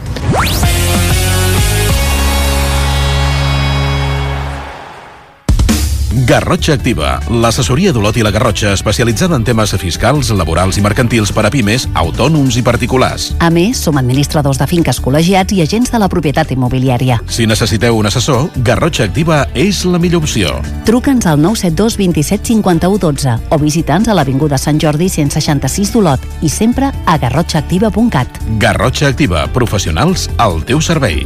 Garrotxa Activa, l'assessoria d'Olot i la Garrotxa especialitzada en temes fiscals, laborals i mercantils per a pimes, autònoms i particulars. A més, som administradors de finques col·legiats i agents de la propietat immobiliària. Si necessiteu un assessor, Garrotxa Activa és la millor opció. Truca'ns al 972 27 51 12 o visita'ns a l'Avinguda Sant Jordi 166 d'Olot i sempre a garrotxaactiva.cat. Garrotxa Activa, professionals al teu servei.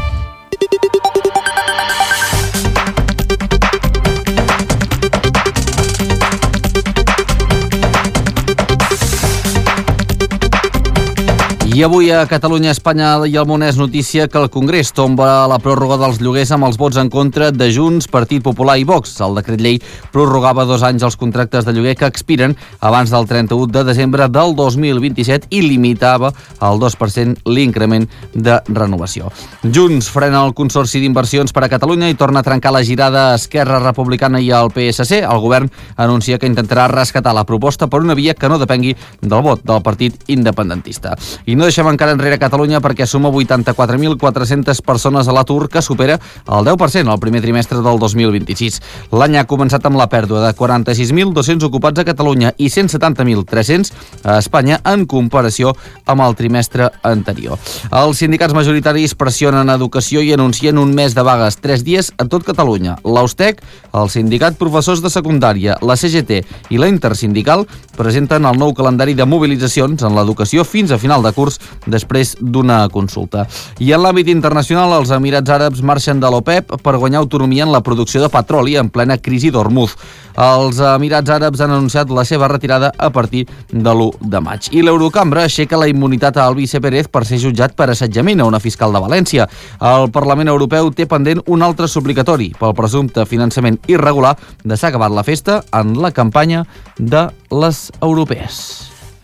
I avui a Catalunya, Espanya i el món és notícia que el Congrés tomba la pròrroga dels lloguers amb els vots en contra de Junts, Partit Popular i Vox. El decret llei prorrogava 2 anys els contractes de lloguer que expiren abans del 31 de desembre del 2027 i limitava al 2% l'increment de renovació. Junts frena el Consorci d'Inversions per a Catalunya i torna a trencar la girada a Esquerra Republicana i al PSC. El govern anuncia que intentarà rescatar la proposta per una via que no depengui del vot del partit independentista. I no deixem encara enrere Catalunya perquè suma 84.400 persones a l'atur, que supera el 10% al primer trimestre del 2026. L'any ha començat amb la pèrdua de 46.200 ocupats a Catalunya i 170.300 a Espanya en comparació amb el trimestre anterior. Els sindicats majoritaris pressionen educació i anuncien un mes de vagues, 3 dies a tot Catalunya. L'Austec, el sindicat professors de secundària, la CGT i la Intersindical presenten el nou calendari de mobilitzacions en l'educació fins a final de curs després d'una consulta. I en l'àmbit internacional, els Emirats Àrabs marxen de l'OPEP per guanyar autonomia en la producció de petroli en plena crisi d'Hormuz. Els Emirats Àrabs han anunciat la seva retirada a partir de l'1 de maig. I l'Eurocambra aixeca la immunitat a Albice Pérez per ser jutjat per assetjament a una fiscal de València. El Parlament Europeu té pendent un altre suplicatori pel presumpte finançament irregular de S'ha acabat la festa en la campanya de les europees.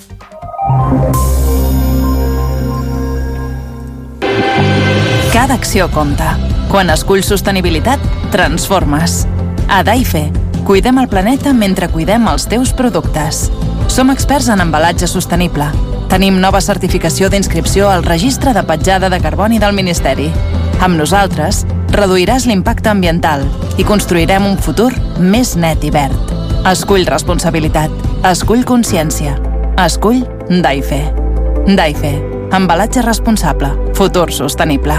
Cada acció compta. Quan esculls sostenibilitat, transformes. A Daife, cuidem el planeta mentre cuidem els teus productes. Som experts en embalatge sostenible. Tenim nova certificació d'inscripció al Registre de Petjada de Carboni del Ministeri. Amb nosaltres, reduiràs l'impacte ambiental i construirem un futur més net i verd. Escull responsabilitat. Escull consciència. Escull Daife. Daife. Embalatge responsable. Futur sostenible.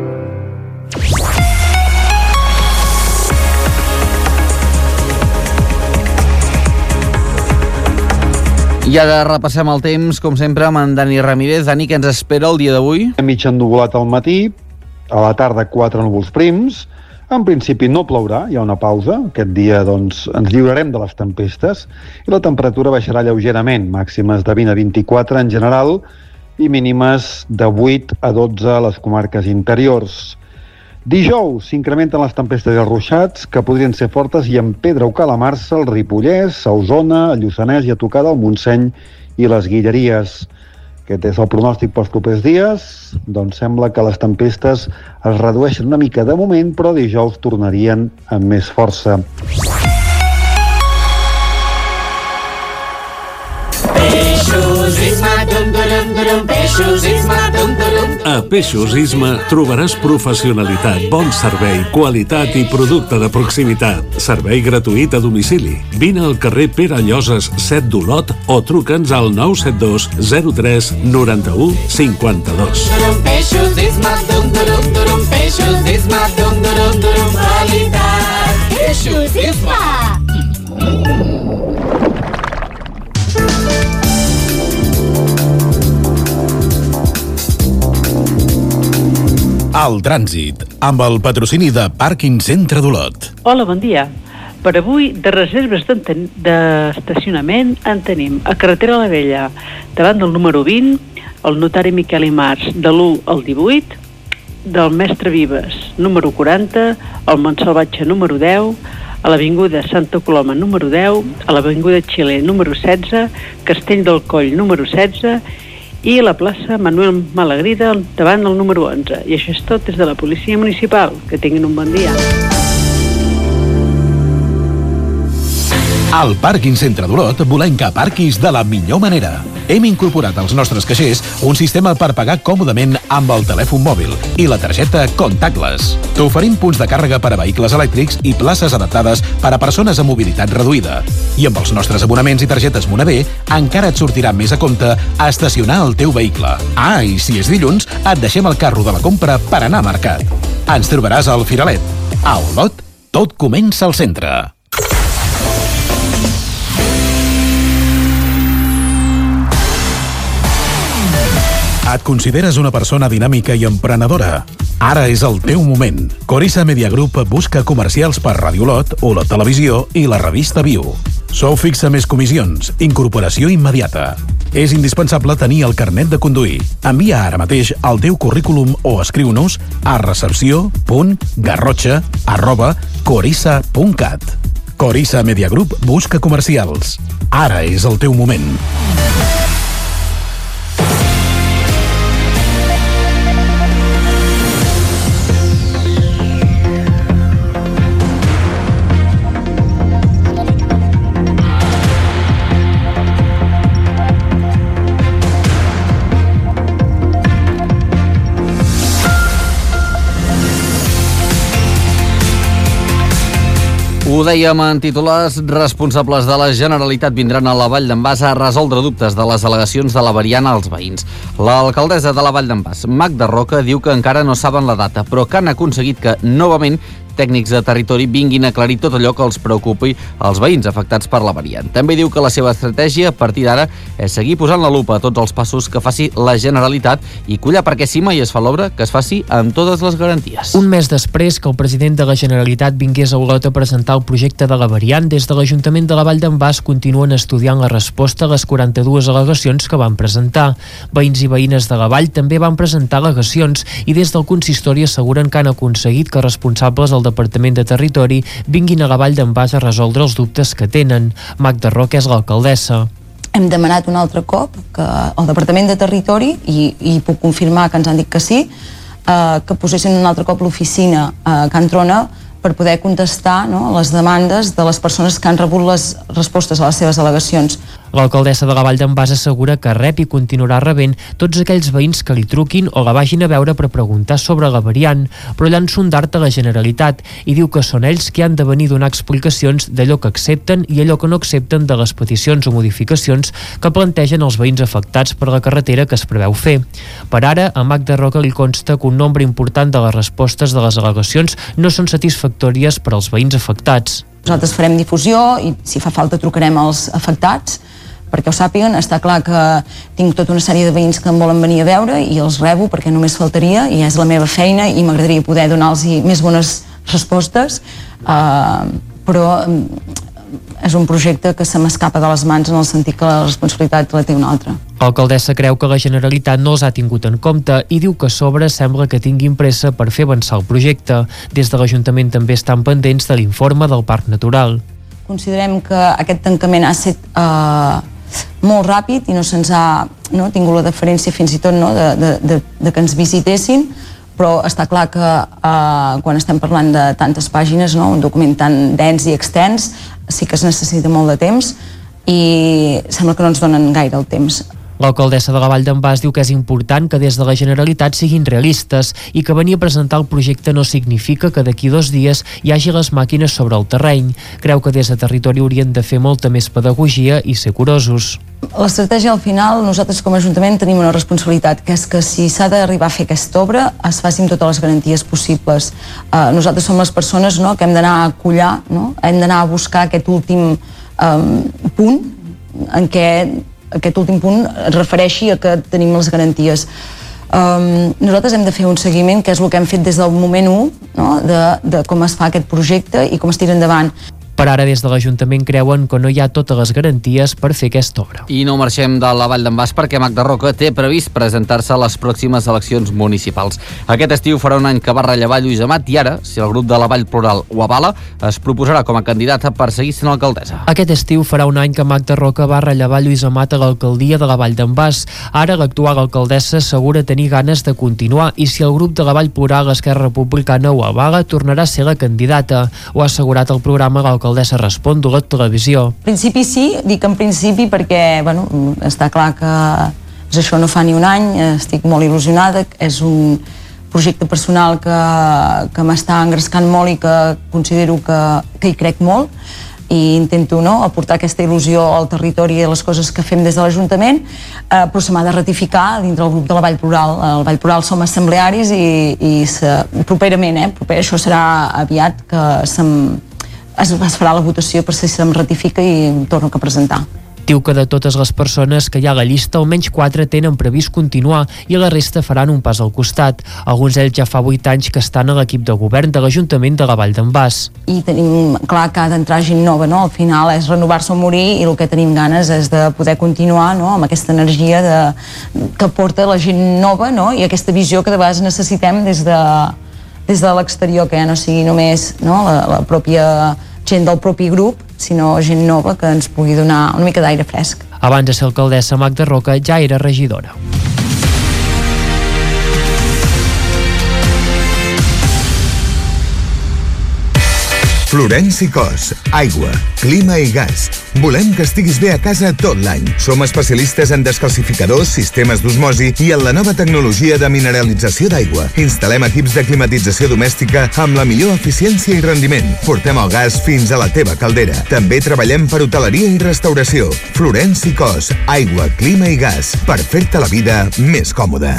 I ara repassem el temps, com sempre, amb en Dani Ramírez. Dani, què ens espera el dia d'avui? Mig ennuvolat al matí, a la tarda 4 núvols prims. En principi no plourà, hi ha una pausa. Aquest dia doncs, ens lliurarem de les tempestes i la temperatura baixarà lleugerament, màximes de 20 a 24 en general i mínimes de 8 a 12 a les comarques interiors. Dijous s'incrementen les tempestes i els ruixats, que podrien ser fortes i en Pedra o Calamarsa, el Ripollès, a Osona, a Lluçanès i a tocar del Montseny i les Guilleries. Aquest és el pronòstic pels propers dies. Doncs sembla que les tempestes es redueixen una mica de moment, però dijous tornarien amb més força. Peixos Isma, Peixos Isma, A Peixos Isma trobaràs professionalitat, bon servei, qualitat i producte de proximitat. Servei gratuït a domicili. Vine al carrer Pere Lloses 7 d'Olot o truca'ns al 972 03 91 52. Peixos Isma, Peixos Isma, qualitat. Peixos Isma. Al trànsit, amb el patrocini de Pàrquing Centre d'Olot. Hola, bon dia. Per avui, de reserves d'estacionament en tenim a Carretera la Vella, davant del número 20, el notari Miquel Imars, de l'1 al 18, del Mestre Vives, número 40, el Montsalvatge, número 10, a l'Avinguda Santa Coloma, número 10, a l'Avinguda Xile, número 16, Castell del Coll, número 16, i la plaça Manuel Malagrida davant del número 11. I això és tot des de la Policia Municipal. Que tinguin un bon dia. Al Pàrquing Centre d'Olot volem que aparquis de la millor manera. Hem incorporat als nostres caixers un sistema per pagar còmodament amb el telèfon mòbil i la targeta Contactless. T'oferim punts de càrrega per a vehicles elèctrics i places adaptades per a persones amb mobilitat reduïda. I amb els nostres abonaments i targetes Monavé encara et sortirà més a compte a estacionar el teu vehicle. Ah, i si és dilluns, et deixem el carro de la compra per anar a mercat. Ens trobaràs al Firalet. A Olot, tot comença al centre. Et consideres una persona dinàmica i emprenedora? Ara és el teu moment. Corissa Media Group busca comercials per Ràdio Olot, Olot Televisió i la revista Viu. Sou fixa més comissions, incorporació immediata. És indispensable tenir el carnet de conduir. Envia ara mateix el teu currículum o escriu-nos a recepció.garrotxa@corissa.cat. Corissa Media Group busca comercials. Ara és el teu moment. Ho dèiem en titulars, responsables de la Generalitat vindran a la Vall d'en Bas a resoldre dubtes de les al·legacions de la variant als veïns. L'alcaldessa de la Vall d'en Bas, Magda Roca, diu que encara no saben la data, però que han aconseguit que, novament, tècnics de territori vinguin a aclarir tot allò que els preocupi als veïns afectats per la variant. També diu que la seva estratègia, a partir d'ara, és seguir posant la lupa a tots els passos que faci la Generalitat i collar perquè si mai es fa l'obra, que es faci amb totes les garanties. Un mes després que el president de la Generalitat vingués a Olot a presentar el projecte de la variant, des de l'Ajuntament de la Vall d'en Bas continuen estudiant la resposta a les 42 al·legacions que van presentar. Veïns i veïnes de la Vall també van presentar al·legacions i des del consistori asseguren que han aconseguit que responsables del Departament de Territori vinguin a la Vall d'en Bas a resoldre els dubtes que tenen. Magda Roca és l'alcaldessa. Hem demanat un altre cop que el Departament de Territori, i puc confirmar que ens han dit que sí, que posessin un altre cop l'oficina a Can Trona per poder contestar, no, les demandes de les persones que han rebut les respostes a les seves al·legacions. L'alcaldessa de la Vall d'en Bas assegura que rep i continuarà rebent tots aquells veïns que li truquin o la vagin a veure per preguntar sobre la variant, però llança un dart a la Generalitat i diu que són ells qui han de venir a donar explicacions d'allò que accepten i allò que no accepten de les peticions o modificacions que plantegen els veïns afectats per la carretera que es preveu fer. Per ara, a Magda Roca li consta que un nombre important de les respostes de les al·legacions no són satisfactòries per als veïns afectats. Nosaltres farem difusió i si fa falta trucarem als afectats perquè ho sàpiguen. Està clar que tinc tota una sèrie de veïns que em volen venir a veure i els rebo perquè només faltaria i és la meva feina i m'agradaria poder donar-los més bones respostes, però és un projecte que se m'escapa de les mans en el sentit que la responsabilitat la té una altra. L'alcaldessa creu que la Generalitat no els ha tingut en compte i diu que a sobre sembla que tinguin pressa per fer avançar el projecte. Des de l'Ajuntament també estan pendents de l'informe del Parc Natural. Considerem que aquest tancament ha estat molt ràpid i no se'ns ha tingut la deferència fins i tot de que ens visitessin, però està clar que quan estem parlant de tantes pàgines, un document tan dens i extens, sí que es necessita molt de temps i sembla que no ens donen gaire el temps. L'alcaldessa de la Vall d'en Bas diu que és important que des de la Generalitat siguin realistes i que venir a presentar el projecte no significa que d'aquí 2 dies hi hagi les màquines sobre el terreny. Creu que des de territori haurien de fer molta més pedagogia i ser curosos. L'estratègia al final, nosaltres com a Ajuntament tenim una responsabilitat, que és que si s'ha d'arribar a fer aquesta obra es faci amb totes les garanties possibles. Nosaltres som les persones que hem d'anar a collar, hem d'anar a buscar aquest últim punt en què aquest últim punt es refereixi a que tenim les garanties. Nosaltres hem de fer un seguiment, que és el que hem fet des del moment 1, de com es fa aquest projecte i com es tira endavant. Per ara, des de l'Ajuntament creuen que no hi ha totes les garanties per fer aquesta obra. I no marxem de la Vall d'en Bas perquè Magda Roca té previst presentar-se a les pròximes eleccions municipals. Aquest estiu farà un any que va rellevar Lluís Amat i ara, si el grup de la Vall Plural ho avala, es proposarà com a candidata per seguir sent alcaldessa. Aquest estiu farà un any que Magda Roca va rellevar Lluís Amat a l'alcaldia de la Vall d'en Bas. Ara l'actual alcaldessa assegura tenir ganes de continuar i si el grup de la Vall Plural, Esquerra Republicana ho avala, tornarà a ser la candidata. Ho ha assegurat el programa l'alcaldessa Respon de la televisió. En principi sí, dic en principi perquè està clar que això no fa ni un any, estic molt il·lusionada, és un projecte personal que m'està engrescant molt i que considero que hi crec molt i intento aportar aquesta il·lusió al territori i a les coses que fem des de l'Ajuntament, però se m'ha de ratificar dintre el grup de la Vall Plural. El Vall Plural som assemblearis i properament, això serà aviat que es farà la votació per si se'm ratifica i em torno a presentar. Diu que de totes les persones que hi ha a la llista, almenys 4 tenen previst continuar i la resta faran un pas al costat. Alguns d'ells ja fa 8 anys que estan a l'equip de govern de l'Ajuntament de la Vall d'en Bas. I tenim clar que ha d'entrar gent nova, al final és renovar-se o morir i el que tenim ganes és de poder continuar amb aquesta energia que porta la gent nova i aquesta visió que de vegades necessitem des de l'exterior, que ja no sigui només la pròpia gent del propi grup, sinó gent nova que ens pugui donar una mica d'aire fresc. Abans de ser alcaldessa, Magda Roca ja era regidora. Florenci Cos, aigua, clima i gas. Volem que estiguis bé a casa tot l'any. Som especialistes en descalcificadors, sistemes d'osmosi i en la nova tecnologia de mineralització d'aigua. Instal·lem equips de climatització domèstica amb la millor eficiència i rendiment. Portem el gas fins a la teva caldera. També treballem per hoteleria i restauració. Florenci Cos, aigua, clima i gas. Per fer-te la vida més còmoda.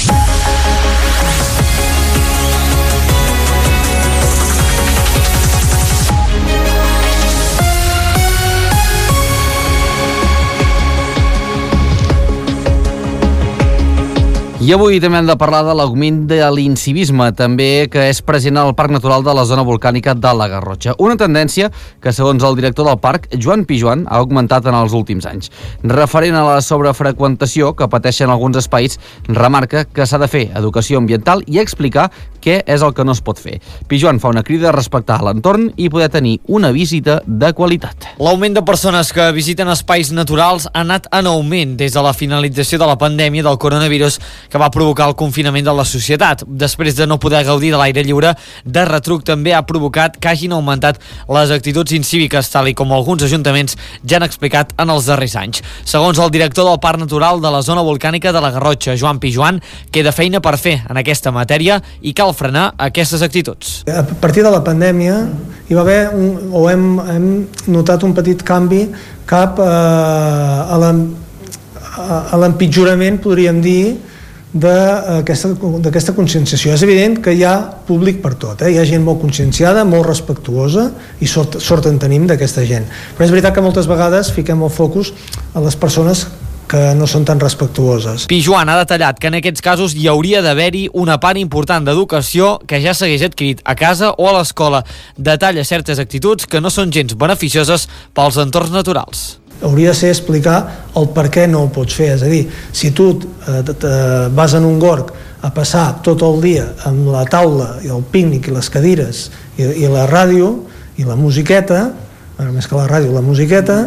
I avui també hem de parlar de l'augment de l'incivisme, també que és present al Parc Natural de la Zona Volcànica de la Garrotxa. Una tendència que, segons el director del parc, Joan Pijuan, ha augmentat en els últims anys. Referent a la sobrefreqüentació que pateixen alguns espais, remarca que s'ha de fer educació ambiental i explicar què és el que no es pot fer. Pijuan fa una crida a respectar l'entorn i poder tenir una visita de qualitat. L'augment de persones que visiten espais naturals ha anat en augment des de la finalització de la pandèmia del coronavirus, que va provocar el confinament de la societat. Després de no poder gaudir de l'aire lliure, de retruc també ha provocat que hagin augmentat les actituds incíviques, tal i com alguns ajuntaments ja han explicat en els darrers anys. Segons el director del Parc Natural de la zona volcànica de la Garrotxa, Joan Pijuan, queda feina per fer en aquesta matèria i cal frenar aquestes actituds. A partir de la pandèmia hi va haver hem notat un petit canvi cap a l'empitjorament, podríem dir, d'aquesta conscienciació. És evident que hi ha públic per tot, hi ha gent molt conscienciada, molt respectuosa, i sort en tenim d'aquesta gent. Però és veritat que moltes vegades fiquem el focus a les persones que no són tan respectuoses. Pijuan ha detallat que en aquests casos hi hauria d'haver-hi una part important d'educació que ja s'hagués adquirit a casa o a l'escola. Detalla certes actituds que no són gens beneficioses pels entorns naturals. Hauria de ser explicar el per què no ho pots fer. És a dir, si tu vas en un gorg a passar tot el dia amb la taula i el pícnic i les cadires i la ràdio i la musiqueta, més que la ràdio, la musiqueta,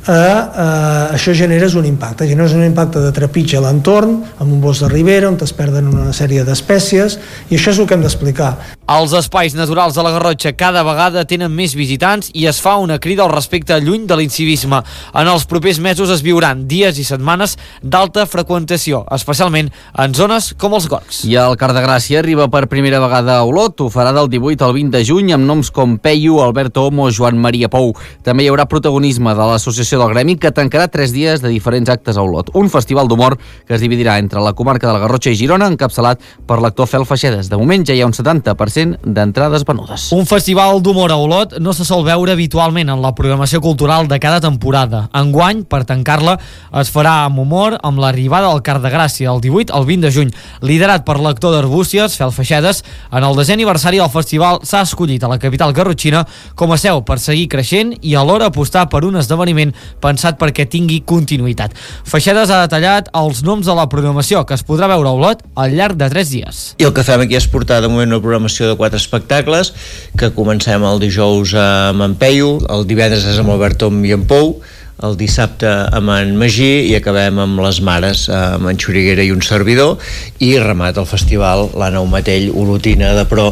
això generes un impacte de trepitge a l'entorn, amb un bosc de ribera on es perden una sèrie d'espècies, i això és el que hem d'explicar. Els espais naturals de la Garrotxa cada vegada tenen més visitants i es fa una crida al respecte lluny de l'incivisme. En els propers mesos es viuran dies i setmanes d'alta freqüentació, especialment en zones com els gorgs. I el Car de Gràcia arriba per primera vegada a Olot. Ho farà del 18 al 20 de juny amb noms com Peyu, Alberto Homo, Joan Maria Pou. També hi haurà protagonisme de l'Associació del Gremi, que tancarà 3 dies de diferents actes a Olot. Un festival d'humor que es dividirà entre la comarca de la Garrotxa i Girona, encapçalat per l'actor Fel Feixedes. De moment ja hi ha un 70% d'entrades venudes. Un festival d'humor a Olot no se sol veure habitualment en la programació cultural de cada temporada. Enguany, per tancar-la, es farà amb humor amb l'arribada del Car de Gràcia el 18 al 20 de juny. Liderat per l'actor d'Arbúcies, Fel Feixedes, en el 10è aniversari del festival s'ha escollit a la capital garrotxina com a seu per seguir creixent i alhora apostar per un esdeveniment pensat perquè tingui continuïtat. Feixedes ha detallat els noms de la programació que es podrà veure a Olot al llarg de 3 dies. I el que fem aquí és portar de moment una programació de 4 espectacles, que comencem el dijous amb en Peyu, el divendres és amb Albert Tom i en Pou, el dissabte amb en Magí i acabem amb les mares, amb en Xuriguera i un servidor, i remat el festival l'Anna Matell, olotina de pro,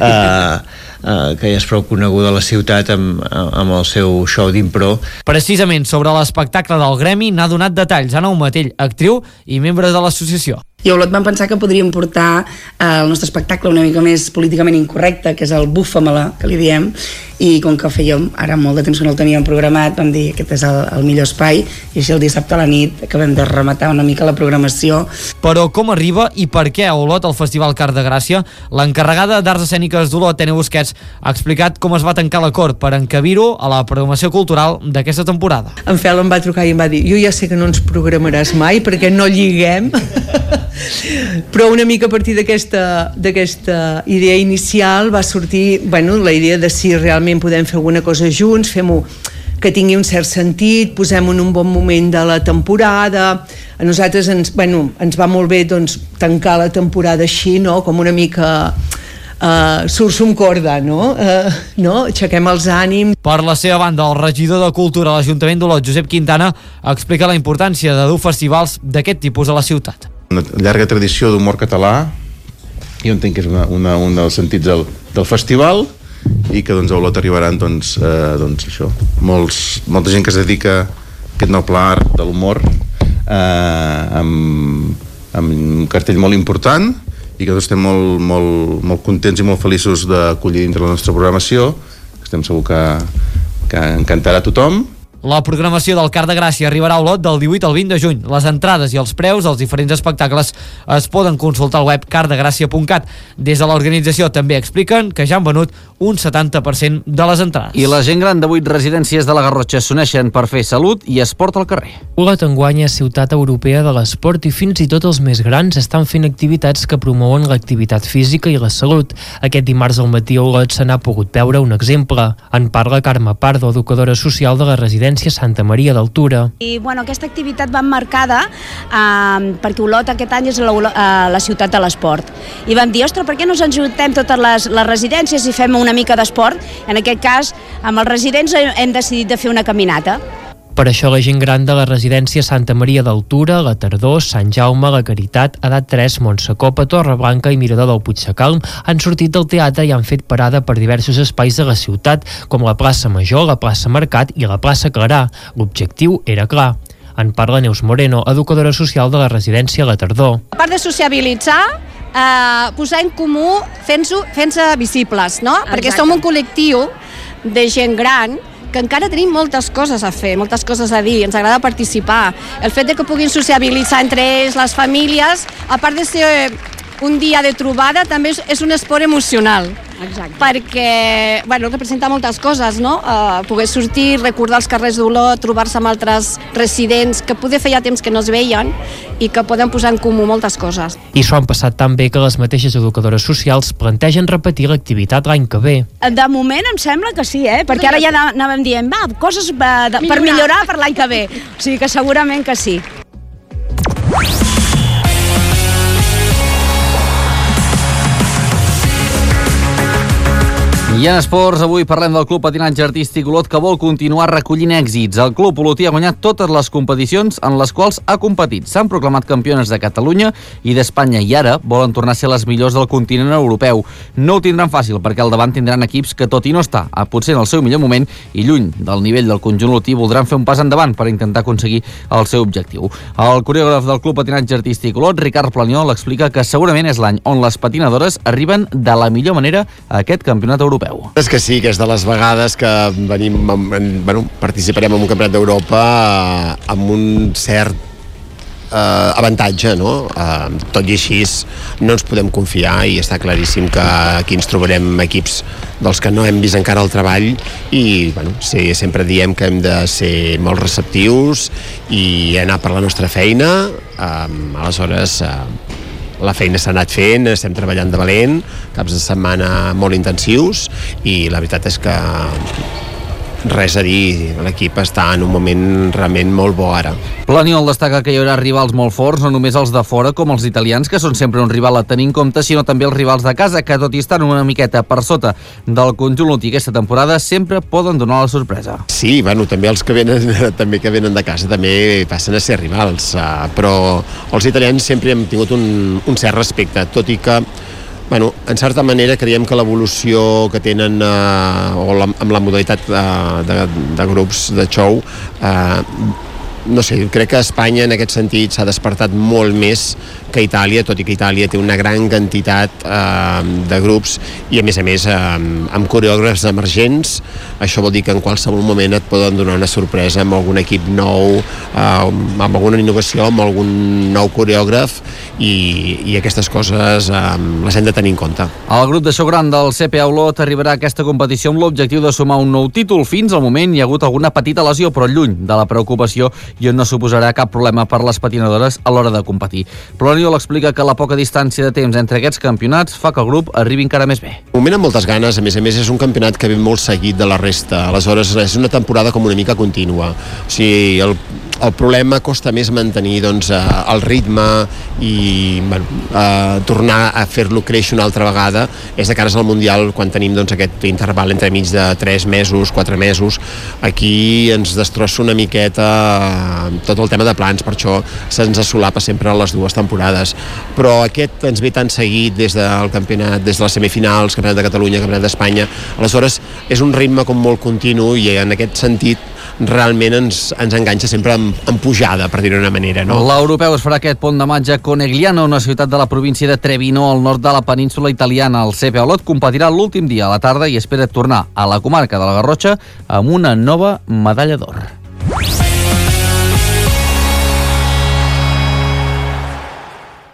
que ja és prou coneguda a la ciutat amb el seu show d'impro. Precisament sobre l'espectacle del Gremi n'ha donat detalls Anna Matell, actriu i membre de l'associació. I a Olot vam pensar que podríem portar el nostre espectacle una mica més políticament incorrecte, que és el Bufa-me-la, que li diem, i com que fèiem ara molt de temps que no el teníem programat, vam dir que aquest és el millor espai, i així el dissabte a la nit acabem de rematar una mica la programació. Però com arriba i per què a Olot el Festival Car de Gràcia? L'encarregada d'Arts Escèniques d'Olot, Tene Busquets, ha explicat com es va tancar l'acord per encabir-ho a la programació cultural d'aquesta temporada. En Fel em va trucar i em va dir: jo ja sé que no ens programaràs mai perquè no lliguem, però una mica a partir d'aquesta idea inicial va sortir la idea de si realment podem fer alguna cosa junts, fem-ho que tingui un cert sentit, posem-ho en un bon moment de la temporada. A nosaltres ens va molt bé tancar la temporada així, no? Com una mica surts un corda, no? Aixequem els ànims. Per la seva banda, el regidor de Cultura a l'Ajuntament d'Olot, Josep Quintana, explica la importància de dur festivals d'aquest tipus a la ciutat. Una llarga tradició d'humor català, jo entenc que és un dels sentits del festival, i que a Olot arribaran això, molta gent que es dedica a aquest noble art de l'humor, amb un cartell molt important, i que estem molt contents i molt feliços d'acollir dintre la nostra programació. Estem segur que encantarà a tothom. La programació del Car de Gràcia arribarà a Olot del 18 al 20 de juny. Les entrades i els preus dels diferents espectacles es poden consultar al web cardegràcia.cat. Des de l'organització també expliquen que ja han venut un 70% de les entrades. I la gent gran de 8 residències de la Garrotxa s'uneixen per fer salut i esport al carrer. Olot enguany és ciutat europea de l'esport i fins i tot els més grans estan fent activitats que promouen l'activitat física i la salut. Aquest dimarts al matí a Olot se n'ha pogut veure un exemple. En parla Carme Pardo, educadora social de la residència Santa Maria d'Altura. I aquesta activitat va emmarcada perquè Olot aquest any és la ciutat de l'esport. I vam dir, ostres, per què no ens ajuntem totes les residències i fem una mica d'esport? En aquest cas, amb els residents hem decidit de fer una caminata. Per això la gent gran de la residència Santa Maria d'Altura, la Tardor, Sant Jaume, la Caritat, Edat 3, Montsecopa, Torreblanca i Mirador del Puigsecalm han sortit del teatre i han fet parada per diversos espais de la ciutat, com la plaça Major, la plaça Mercat i la plaça Clarà. L'objectiu era clar. En parla Neus Moreno, educadora social de la residència La Tardor. A part de sociabilitzar, posar en comú fent-se visibles, no? Exacte. Perquè som un col·lectiu de gent gran que encara tenim moltes coses a fer, moltes coses a dir, ens agrada participar. El fet de que puguin sociabilitzar entre ells, les famílies, a part de ser un dia de trobada, també és un esport emocional. Exacte. Perquè, representa moltes coses, no? Poder sortir, recordar els carrers d'Olot, trobar-se amb altres residents que poder feia temps que no es veien i que poden posar en comú moltes coses. I s'ho han passat tan bé que les mateixes educadores socials plantegen repetir l'activitat l'any que ve. De moment em sembla que sí, perquè ara ja anàvem dient, coses per millorar per l'any que ve. O sigui que segurament que sí. I en esports, avui parlem del Club Patinatge Artístic Olot, que vol continuar recollint èxits. El club olotí ha guanyat totes les competicions en les quals ha competit. S'han proclamat campiones de Catalunya i d'Espanya i ara volen tornar a ser les millors del continent europeu. No ho tindran fàcil perquè al davant tindran equips que, tot i no estar potser en el seu millor moment i lluny del nivell del conjunt olotí, voldran fer un pas endavant per intentar aconseguir el seu objectiu. El coreògraf del Club Patinatge Artístic Olot, Ricard Planiol, explica que segurament és l'any on les patinadores arriben de la millor manera a aquest campionat europeu. És que sí, que és de les vegades que participarem en un campionat d'Europa amb un cert avantatge, no? Tot i així no ens podem confiar i està claríssim que aquí ens trobarem equips dels que no hem vist encara el treball i sí, sempre diem que hem de ser molt receptius i anar per la nostra feina. Aleshores la feina s'ha anat fent, estem treballant de valent, caps de setmana molt intensius i la veritat és que res a dir, l'equip està en un moment realment molt bo ara. Planiol destaca que hi haurà rivals molt forts, no només els de fora com els italians, que són sempre un rival a tenir en compte, sinó també els rivals de casa, que tot i estar una miqueta per sota del conjunt olotí aquesta temporada, sempre poden donar la sorpresa. Sí, també els que venen de casa també passen a ser rivals, però els italians sempre hem tingut un cert respecte, tot i que en certa manera creiem que l'evolució que tenen amb la modalitat de grups de show no sé, crec que Espanya en aquest sentit s'ha despertat molt més que Itàlia, tot i que Itàlia té una gran quantitat de grups i a més amb coreògrafs emergents. Això vol dir que en qualsevol moment et poden donar una sorpresa amb algun equip nou, amb alguna innovació, amb algun nou coreògraf i aquestes coses les hem de tenir en compte. El grup de show gran del CPA Olot arribarà a aquesta competició amb l'objectiu de sumar un nou títol. Fins al moment hi ha hagut alguna petita lesió, però lluny de la preocupació i on no suposarà cap problema per les patinadores a l'hora de competir. Planiol explica que la poca distància de temps entre aquests campionats fa que el grup arribi encara més bé. Un moment amb moltes ganes, a més és un campionat que ve molt seguit de la resta, aleshores és una temporada com una mica contínua. O sigui, el problema costa més mantenir el ritme i tornar a fer-lo créixer una altra vegada és de cares al Mundial, quan tenim aquest interval entre mig de 3 mesos, 4 mesos. Aquí ens destrossa una miqueta tot el tema de plans, per això se'ns solapa sempre les dues temporades, però aquest ens ve tan seguit des del campionat, des de les semifinals, campionat de Catalunya, campionat d'Espanya, aleshores és un ritme com molt continu i en aquest sentit realment ens enganxa sempre en pujada, per dir-ho d'una manera, no? L'europeu es farà aquest pont de maig a Conegliano, una ciutat de la província de Trevino, al nord de la península italiana. El CPA Olot competirà l'últim dia a la tarda i espera tornar a la comarca de la Garrotxa amb una nova medalla d'or.